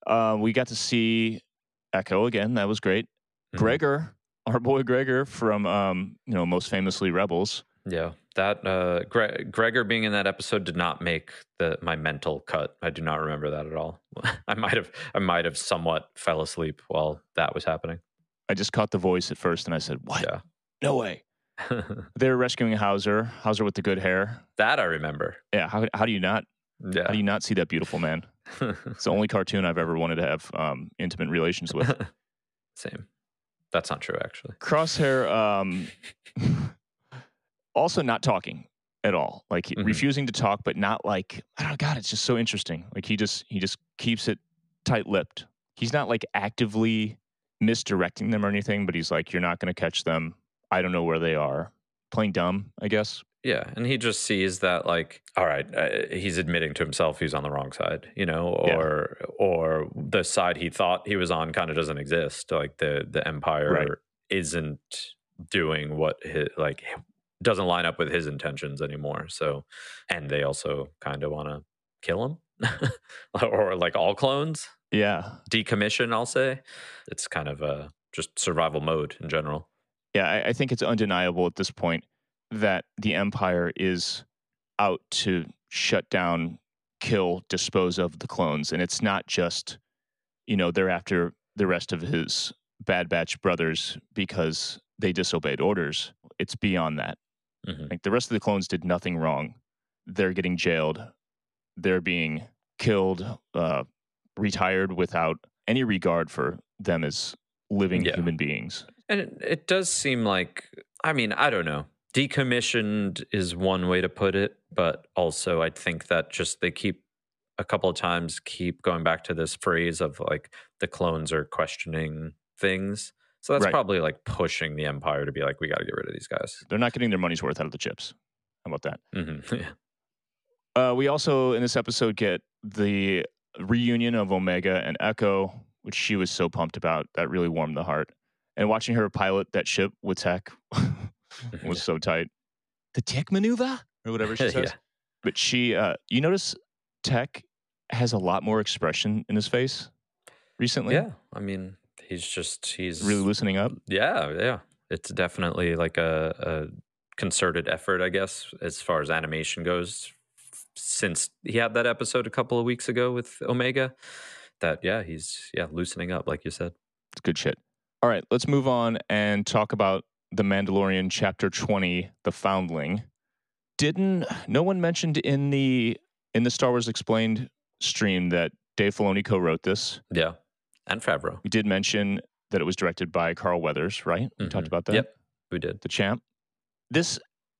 Uh, we got to see Echo again. That was great. Mhm. Gregor, our boy Gregor from, um, you know, most famously Rebels. Yeah, that uh, Gre- Gregor being in that episode did not make the my mental cut. I do not remember that at all. I might have I might have somewhat fell asleep while that was happening. I just caught the voice at first and I said, what? Yeah. No way. They were rescuing Hauser, Hauser with the good hair. That I remember. Yeah, how, how do you not Yeah. how do you not see that beautiful man? It's the only cartoon I've ever wanted to have um, intimate relations with. Same. That's not true, actually. Crosshair um, also not talking at all, like Mhm. refusing to talk, but not like, I don't know, God, it's just so interesting. Like he just he just keeps it tight-lipped. He's not like actively misdirecting them or anything, but he's like, you're not going to catch them. I don't know where they are. Playing dumb, I guess. Yeah, and he just sees that, like, all right, uh, he's admitting to himself he's on the wrong side, you know, Yeah. or or the side he thought he was on kind of doesn't exist. Like the the Empire Right. isn't doing what his, like doesn't line up with his intentions anymore. So, and they also kind of want to kill him, or like all clones, Yeah. decommission. I'll say it's kind of uh, just survival mode in general. Yeah, I, I think it's undeniable at this point that the Empire is out to shut down, kill, dispose of the clones. And it's not just, you know, they're after the rest of his Bad Batch brothers because they disobeyed orders. It's beyond that. Mhm. Like the rest of the clones did nothing wrong. They're getting jailed. They're being killed, uh, retired without any regard for them as living Yeah. human beings. And it, it does seem like, I mean, I don't know. Decommissioned is one way to put it, but also I think that just they keep a couple of times keep going back to this phrase of like the clones are questioning things. So that's Right. probably like pushing the Empire to be like, we got to get rid of these guys. They're not getting their money's worth out of the chips. How about that? Mm-hmm. Yeah. Uh, we also, in this episode, get the reunion of Omega and Echo, which she was so pumped about. That really warmed the heart. And watching her pilot that ship with Tech was so tight. The Tech maneuver? Or whatever she says. Yeah. But she, uh, you notice Tech has a lot more expression in his face recently. Yeah. I mean, he's just, he's Really loosening up. Yeah, yeah. It's definitely like a, a concerted effort, I guess, as far as animation goes. Since he had that episode a couple of weeks ago with Omega, that yeah, he's yeah loosening up, like you said. It's good shit. All right, let's move on and talk about The Mandalorian Chapter twenty, The Foundling. Didn't no one mentioned in the in the Star Wars Explained stream that Dave Filoni co-wrote this? Yeah, and Favreau. We did mention that it was directed by Carl Weathers, right? We Mhm. talked about that. Yep, we did. The champ. This,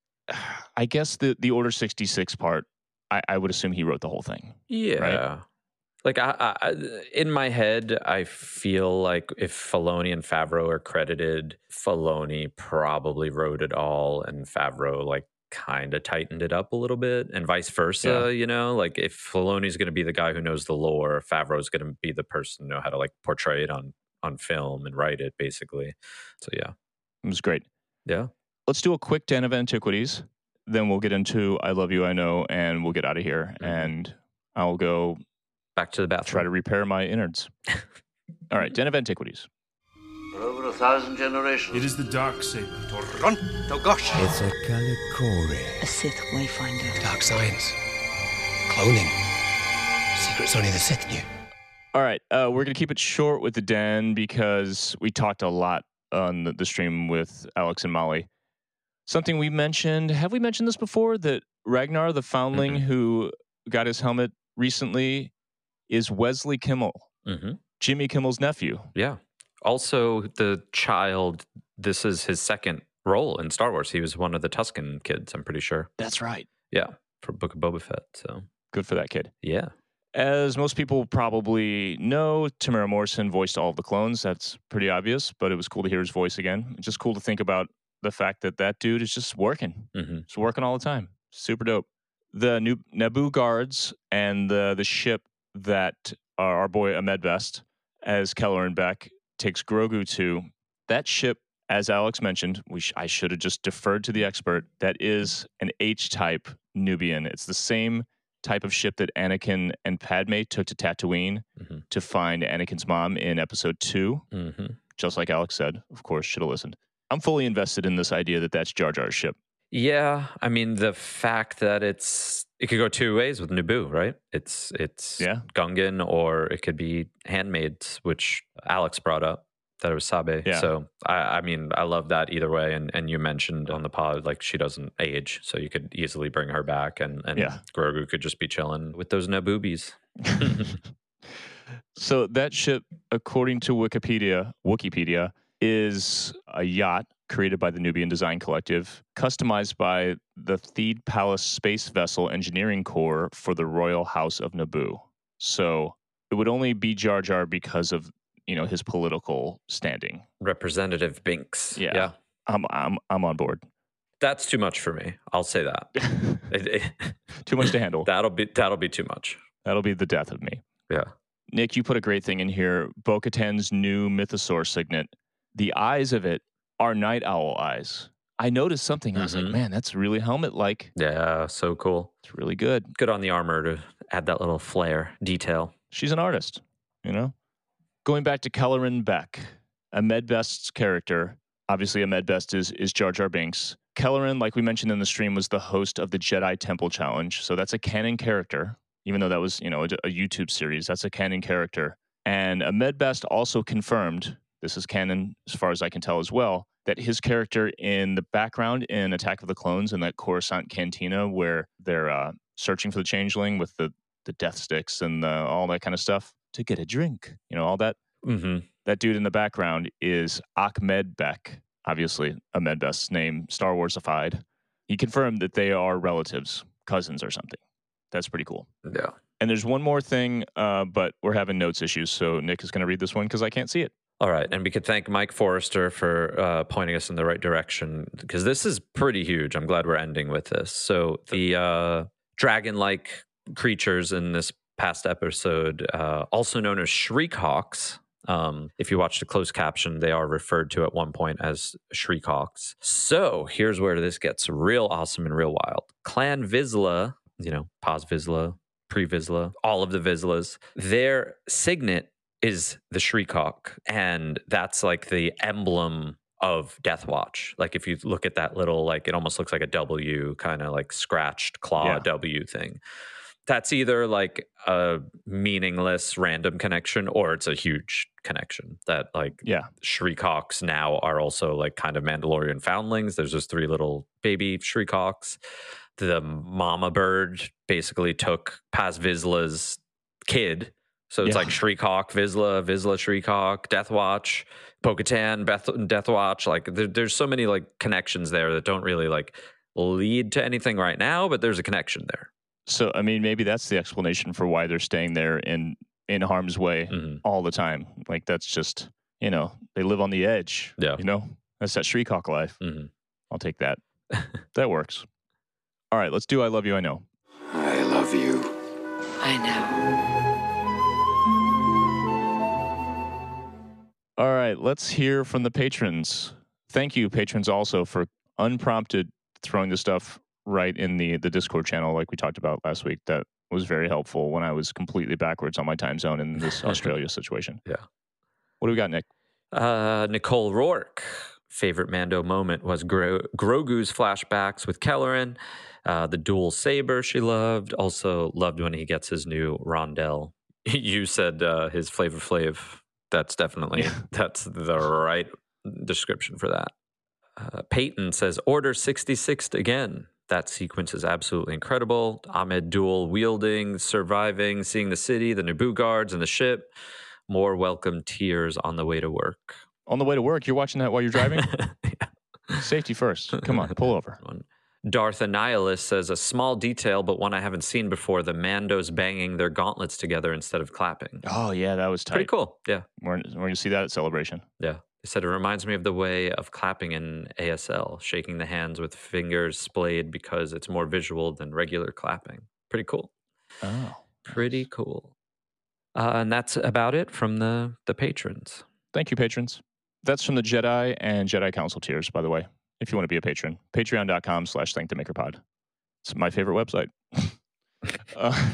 I guess the the Order sixty-six part, I, I would assume he wrote the whole thing. Yeah. Like I, I, in my head, I feel like if Filoni and Favreau are credited, Filoni probably wrote it all, and Favreau like kind of tightened it up a little bit, and vice versa. Yeah. You know, like if Filoni's going to be the guy who knows the lore, Favreau's going to be the person who know how to like portray it on on film and write it, basically. So yeah, It was great. yeah. Let's do a quick Den of Antiquities. Then we'll get into I Love You, I Know, and we'll get out of here. Mhm. And I'll go Back to the bathroom. try to repair my innards. All right, Den of Antiquities. For over a thousand generations. It is the dark saber. Toronto Gosh. It's a Kalikori. A Sith wayfinder. Dark science. Cloning. Secrets only the Sith knew. All right, uh, we're going to keep it short with the Den because we talked a lot on the, the stream with Alex and Molly. Something we mentioned, have we mentioned this before? That Ragnar, the foundling Mhm. who got his helmet recently, is Wesley Kimmel, Mm-hmm. Jimmy Kimmel's nephew. Yeah. Also, the child, this is his second role in Star Wars. He was one of the Tusken kids, I'm pretty sure. That's right. Yeah. For Book of Boba Fett. So, Good for that kid. yeah. As most people probably know, Tamara Morrison voiced all of the clones. That's pretty obvious, but it was cool to hear his voice again. It's just cool to think about the fact that that dude is just working. Mm-hmm. It's working all the time. Super dope. The new Naboo guards and the the ship that our, our boy Ahmed Best, as Keller and Beck, takes Grogu to, that ship, as Alex mentioned, we sh- I should have just deferred to the expert, that is an H-type Nubian. It's the same type of ship that Anakin and Padme took to Tatooine Mm-hmm. to find Anakin's mom in episode two. Mm-hmm. Just like Alex said, of course, should have listened. I'm fully invested in this idea that that's Jar Jar's ship. Yeah, I mean the fact that it's it could go two ways with Naboo, right? It's it's Yeah. Gungan or it could be handmaids, which Alex brought up that it was Sabe. Yeah. So I, I mean I love that either way. And and you mentioned on the pod like she doesn't age, so you could easily bring her back, and and Yeah. Grogu could just be chilling with those Naboobies. So that ship, according to Wikipedia, Wikipedia, is a yacht created by the Nubian Design Collective, customized by the Theed Palace Space Vessel Engineering Corps for the Royal House of Naboo. So it would only be Jar Jar because of, you know, his political standing. Representative Binks. Yeah. yeah. I'm I'm I'm on board. That's too much for me. I'll say that. It- it- Too much to handle. that'll be that'll be too much. That'll be the death of me. Yeah. Nick, you put a great thing in here. Bo-Katan's new mythosaur signet. The eyes of it are night owl eyes. I noticed something. I was like, Mhm. man, that's really helmet-like. Yeah, so cool. It's really good. Good on the armor to add that little flair detail. She's an artist, you know? Going back to Kelleran Beck, Ahmed Best's character. Obviously, Ahmed Best is, is Jar Jar Binks. Kelleran, like we mentioned in the stream, was the host of the Jedi Temple Challenge. So that's a canon character, even though that was, you know, a, a YouTube series. That's a canon character. And Ahmed Best also confirmed, this is canon as far as I can tell as well, that his character in the background in Attack of the Clones in that Coruscant cantina where they're uh, searching for the changeling with the, the death sticks and the, all that kind of stuff to get a drink, you know, all that. Mm-hmm. That dude in the background is Ahmed Beck, obviously Ahmed Best's name, Star Warsified. He confirmed that they are relatives, cousins or something. That's pretty cool. Yeah. And there's one more thing, uh, but we're having notes issues, so Nick is going to read this one because I can't see it. All right. And we could thank Mike Forrester for uh, pointing us in the right direction because this is pretty huge. I'm glad we're ending with this. So the uh, dragon-like creatures in this past episode, uh, also known as Shriekhawks. Um, if you watch the closed caption, they are referred to at one point as Shriekhawks. So here's where this gets real awesome and real wild. Clan Vizsla, you know, Paz Vizsla, Pre-Vizsla, all of the Vizslas, their signet is the Shriekhawk, and that's like the emblem of Death Watch. Like if you look at that little, like it almost looks like a W, kind of like scratched claw Yeah. W thing. That's either like a meaningless random connection or it's a huge connection that like Yeah. Shriekhawks now are also like kind of Mandalorian foundlings. There's just three little baby Shriekhawks. The mama bird basically took Paz Vizsla's kid. So it's Yeah. like Shriekhawk, Vizsla, Vizsla, Shriekhawk, Death Watch, Bo-Katan, Beth, Death Watch. Like there, there's so many like connections there that don't really like lead to anything right now, but there's a connection there. So, I mean, maybe that's the explanation for why they're staying there in, in harm's way Mhm. all the time. Like, that's just, you know, they live on the edge. Yeah. You know, that's that Shriekhawk life. Mhm. I'll take that. That works. All right, let's do I Love You, I Know. I love you. I know. All right, let's hear from the patrons. Thank you, patrons, also for unprompted throwing the stuff right in the, the Discord channel like we talked about last week. That was very helpful when I was completely backwards on my time zone in this Australia situation. Yeah. What do we got, Nick? Uh, Nicole Rourke. Favorite Mando moment was Gro- Grogu's flashbacks with Kelleran. Uh, the dual saber she loved. Also loved when he gets his new rondelle. You said uh, his Flavor Flav. That's definitely, Yeah. that's the right description for that. Uh, Peyton says, Order sixty-six again. That sequence is absolutely incredible. Ahmed dual wielding, surviving, seeing the city, the Naboo guards, and the ship. More welcome tears on the way to work. On the way to work, you're watching that while you're driving? Yeah. Safety first. Come on, pull over. Darth Annihilus says, a small detail, but one I haven't seen before, the Mandos banging their gauntlets together instead of clapping. Oh, yeah, that was tight. Pretty cool. Yeah. We're, we're going to see that at Celebration. Yeah. They said it reminds me of the way of clapping in A S L, shaking the hands with fingers splayed because it's more visual than regular clapping. Pretty cool. Oh. Pretty cool. Uh, and that's about it from the, the patrons. Thank you, patrons. That's from the Jedi and Jedi Council tiers, by the way, if you want to be a patron. Patreon.com slash Thank the Maker Pod. It's my favorite website. Uh,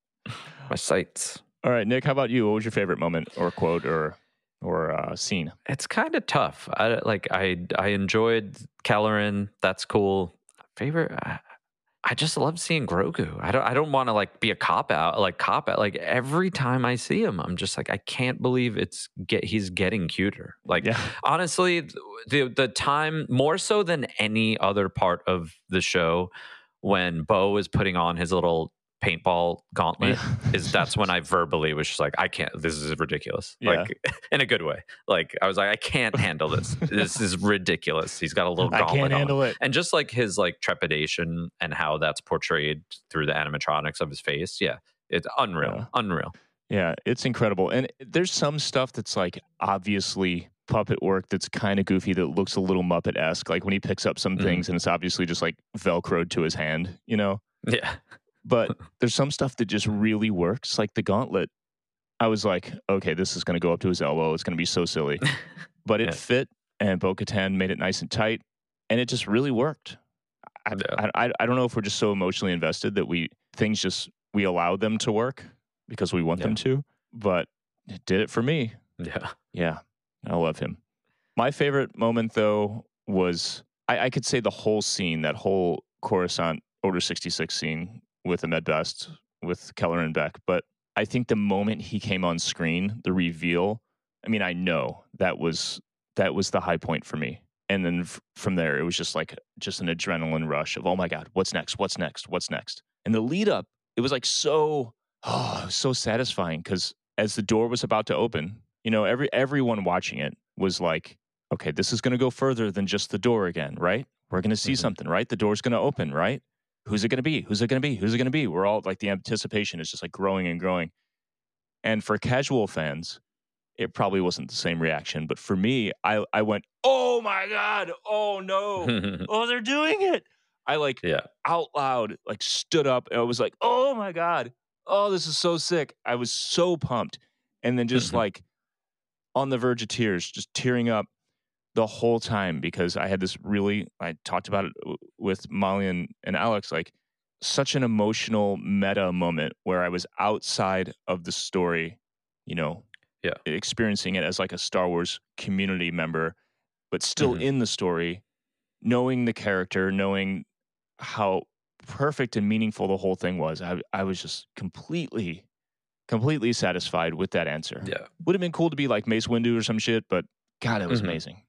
My sights. all right, Nick, how about you? What was your favorite moment or quote or or uh, scene? It's kind of tough. I like I I enjoyed Kelleran. That's cool. Favorite. I, I just love seeing Grogu. I don't. I don't want to like be a cop out. Like cop out. Like every time I see him, I'm just like, I can't believe it's get. He's getting cuter. Like Yeah. honestly, the the time more so than any other part of the show, when Bo is putting on his little paintball gauntlet, Yeah. is that's when I verbally was just like, I can't. This is ridiculous. Yeah. Like in a good way. Like I was like, I can't handle this. This is ridiculous. He's got a little I gauntlet can't on. handle it. And just like his like trepidation and how that's portrayed through the animatronics of his face, yeah, it's unreal, Yeah. unreal. Yeah, it's incredible. And there's some stuff that's like obviously puppet work that's kind of goofy that looks a little Muppet-esque. Like when he picks up some Mhm. things and it's obviously just like Velcroed to his hand, you know? Yeah, But there's some stuff that just really works, like the gauntlet. I was like, okay, this is going to go up to his elbow. It's going to be so silly. But it Yeah. fit, and Bo-Katan made it nice and tight, and it just really worked. I, Yeah. I, I, I don't know if we're just so emotionally invested that we things just we allow them to work because we want Yeah. them to, but it did it for me. yeah, Yeah, I love him. My favorite moment, though, was I, I could say the whole scene, that whole Coruscant Order sixty-six scene with Ahmed Best, with Kelleran Beck. But I think the moment he came on screen, the reveal, I mean, I know that was that was the high point for me. And then f- from there, it was just like just an adrenaline rush of, oh my God, what's next? What's next? What's next? And the lead up, it was like so, oh, it was so satisfying because as the door was about to open, you know, every everyone watching it was like, okay, this is going to go further than just the door again, right? We're going to see Mhm. something, right? The door's going to open, right? Who's it going to be? Who's it going to be? Who's it going to be? We're all like, the anticipation is just like growing and growing. And for casual fans, it probably wasn't the same reaction. But for me, I, I went, oh my God, oh no, oh, they're doing it. I like yeah, out loud, like stood up. And I was like, oh my God, oh, this is so sick. I was so pumped. And then just Mhm. like on the verge of tears, just tearing up the whole time because I had this really, I talked about it w- with Molly and, and Alex, like such an emotional meta moment where I was outside of the story, you know, Yeah. experiencing it as like a Star Wars community member, but still Mhm. in the story, knowing the character, knowing how perfect and meaningful the whole thing was. I, I was just completely, completely satisfied with that answer. yeah. Would have been cool to be like Mace Windu or some shit, but God, it was Mhm. amazing.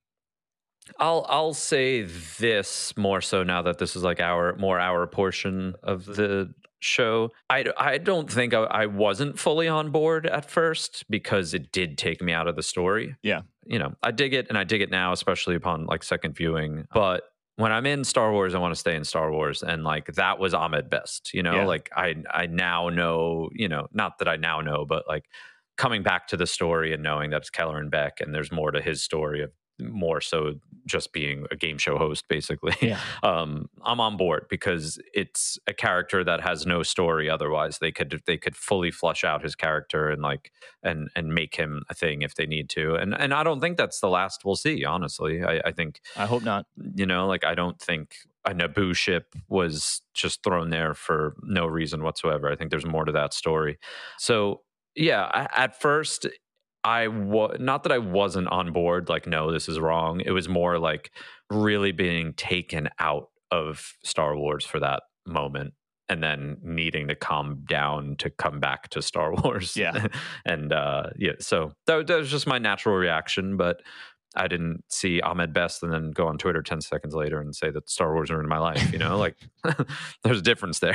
I'll I'll say this more so now that this is like our more our portion of the show. I, I don't think I, I wasn't fully on board at first because it did take me out of the story. Yeah. You know, I dig it and I dig it now, especially upon like second viewing. But when I'm in Star Wars, I want to stay in Star Wars. And like that was Ahmed Best, you know, Yeah. like I I now know, you know, not that I now know, but like coming back to the story and knowing that it's Kelleran Beck and there's more to his story of more so just being a game show host, basically. Yeah. um, I'm on board because it's a character that has no story. Otherwise, they could they could fully flush out his character and like and and make him a thing if they need to. And and I don't think that's the last we'll see. Honestly, I, I think I hope not. you know, like I don't think a Naboo ship was just thrown there for no reason whatsoever. I think there's more to that story. So yeah, I, at first. I was not that I wasn't on board, like, no, this is wrong. It was more like really being taken out of Star Wars for that moment and then needing to calm down to come back to Star Wars. Yeah. and uh, yeah, so that, that was just my natural reaction. But I didn't see Ahmed Best and then go on Twitter ten seconds later and say that Star Wars ruined my life. You know, like there's a difference there.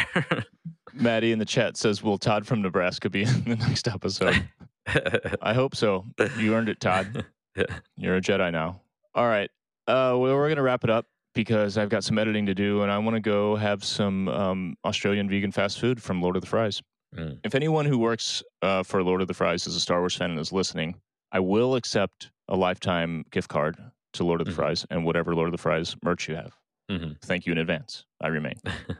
Maddie in the chat says, will Todd from Nebraska be in the next episode? I hope so. You earned it, Todd. You're a Jedi now. All right. Uh, well, we're going to wrap it up because I've got some editing to do and I want to go have some um, Australian vegan fast food from Lord of the Fries. Mm. If anyone who works uh, for Lord of the Fries is a Star Wars fan and is listening, I will accept a lifetime gift card to Lord of the Mhm. Fries and whatever Lord of the Fries merch you have. hmm Thank you in advance. I remain.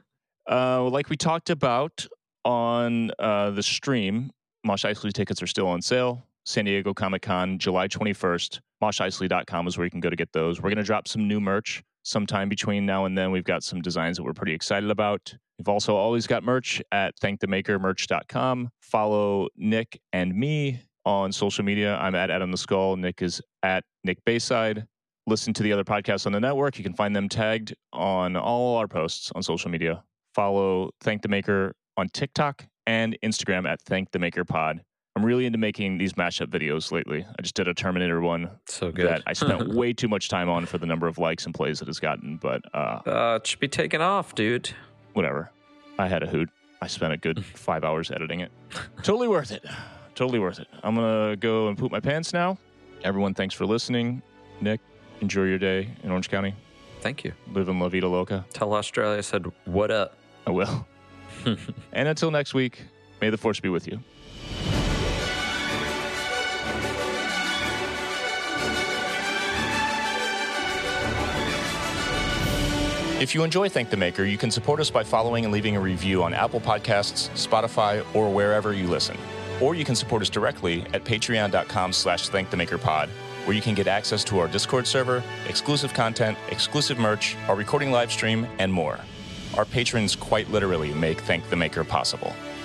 uh, like we talked about on uh, the stream, Mosh Eisley tickets are still on sale. San Diego Comic Con, July twenty-first. mosh eisley dot com is where you can go to get those. We're going to drop some new merch, sometime between now and then. We've got some designs that we're pretty excited about. We've also always got merch at thank the maker merch dot com. Follow Nick and me on social media. I'm at Adam the Skull. Nick is at Nick Bayside. Listen to the other podcasts on the network. You can find them tagged on all our posts on social media. Follow Thank the Maker on TikTok and Instagram at Thank the Maker Pod. I'm really into making these mashup videos lately. I just did a Terminator one so good. that I spent way too much time on for the number of likes and plays it has gotten, but uh, uh, it should be taken off, dude. Whatever. I had a hoot. I spent a good five hours editing it. Totally worth it. Totally worth it. I'm going to go and poop my pants now. Everyone, thanks for listening. Nick, enjoy your day in Orange County. Thank you. Live in La Vida Loca. Tell Australia I said, what up? I will. And until next week, may the force be with you. If you enjoy Thank the Maker, you can support us by following and leaving a review on Apple Podcasts, Spotify, or wherever you listen. Or you can support us directly at patreon.com slash thankthemakerpod, where you can get access to our Discord server, exclusive content, exclusive merch, our recording live stream, and more. Our patrons quite literally make Thank the Maker possible.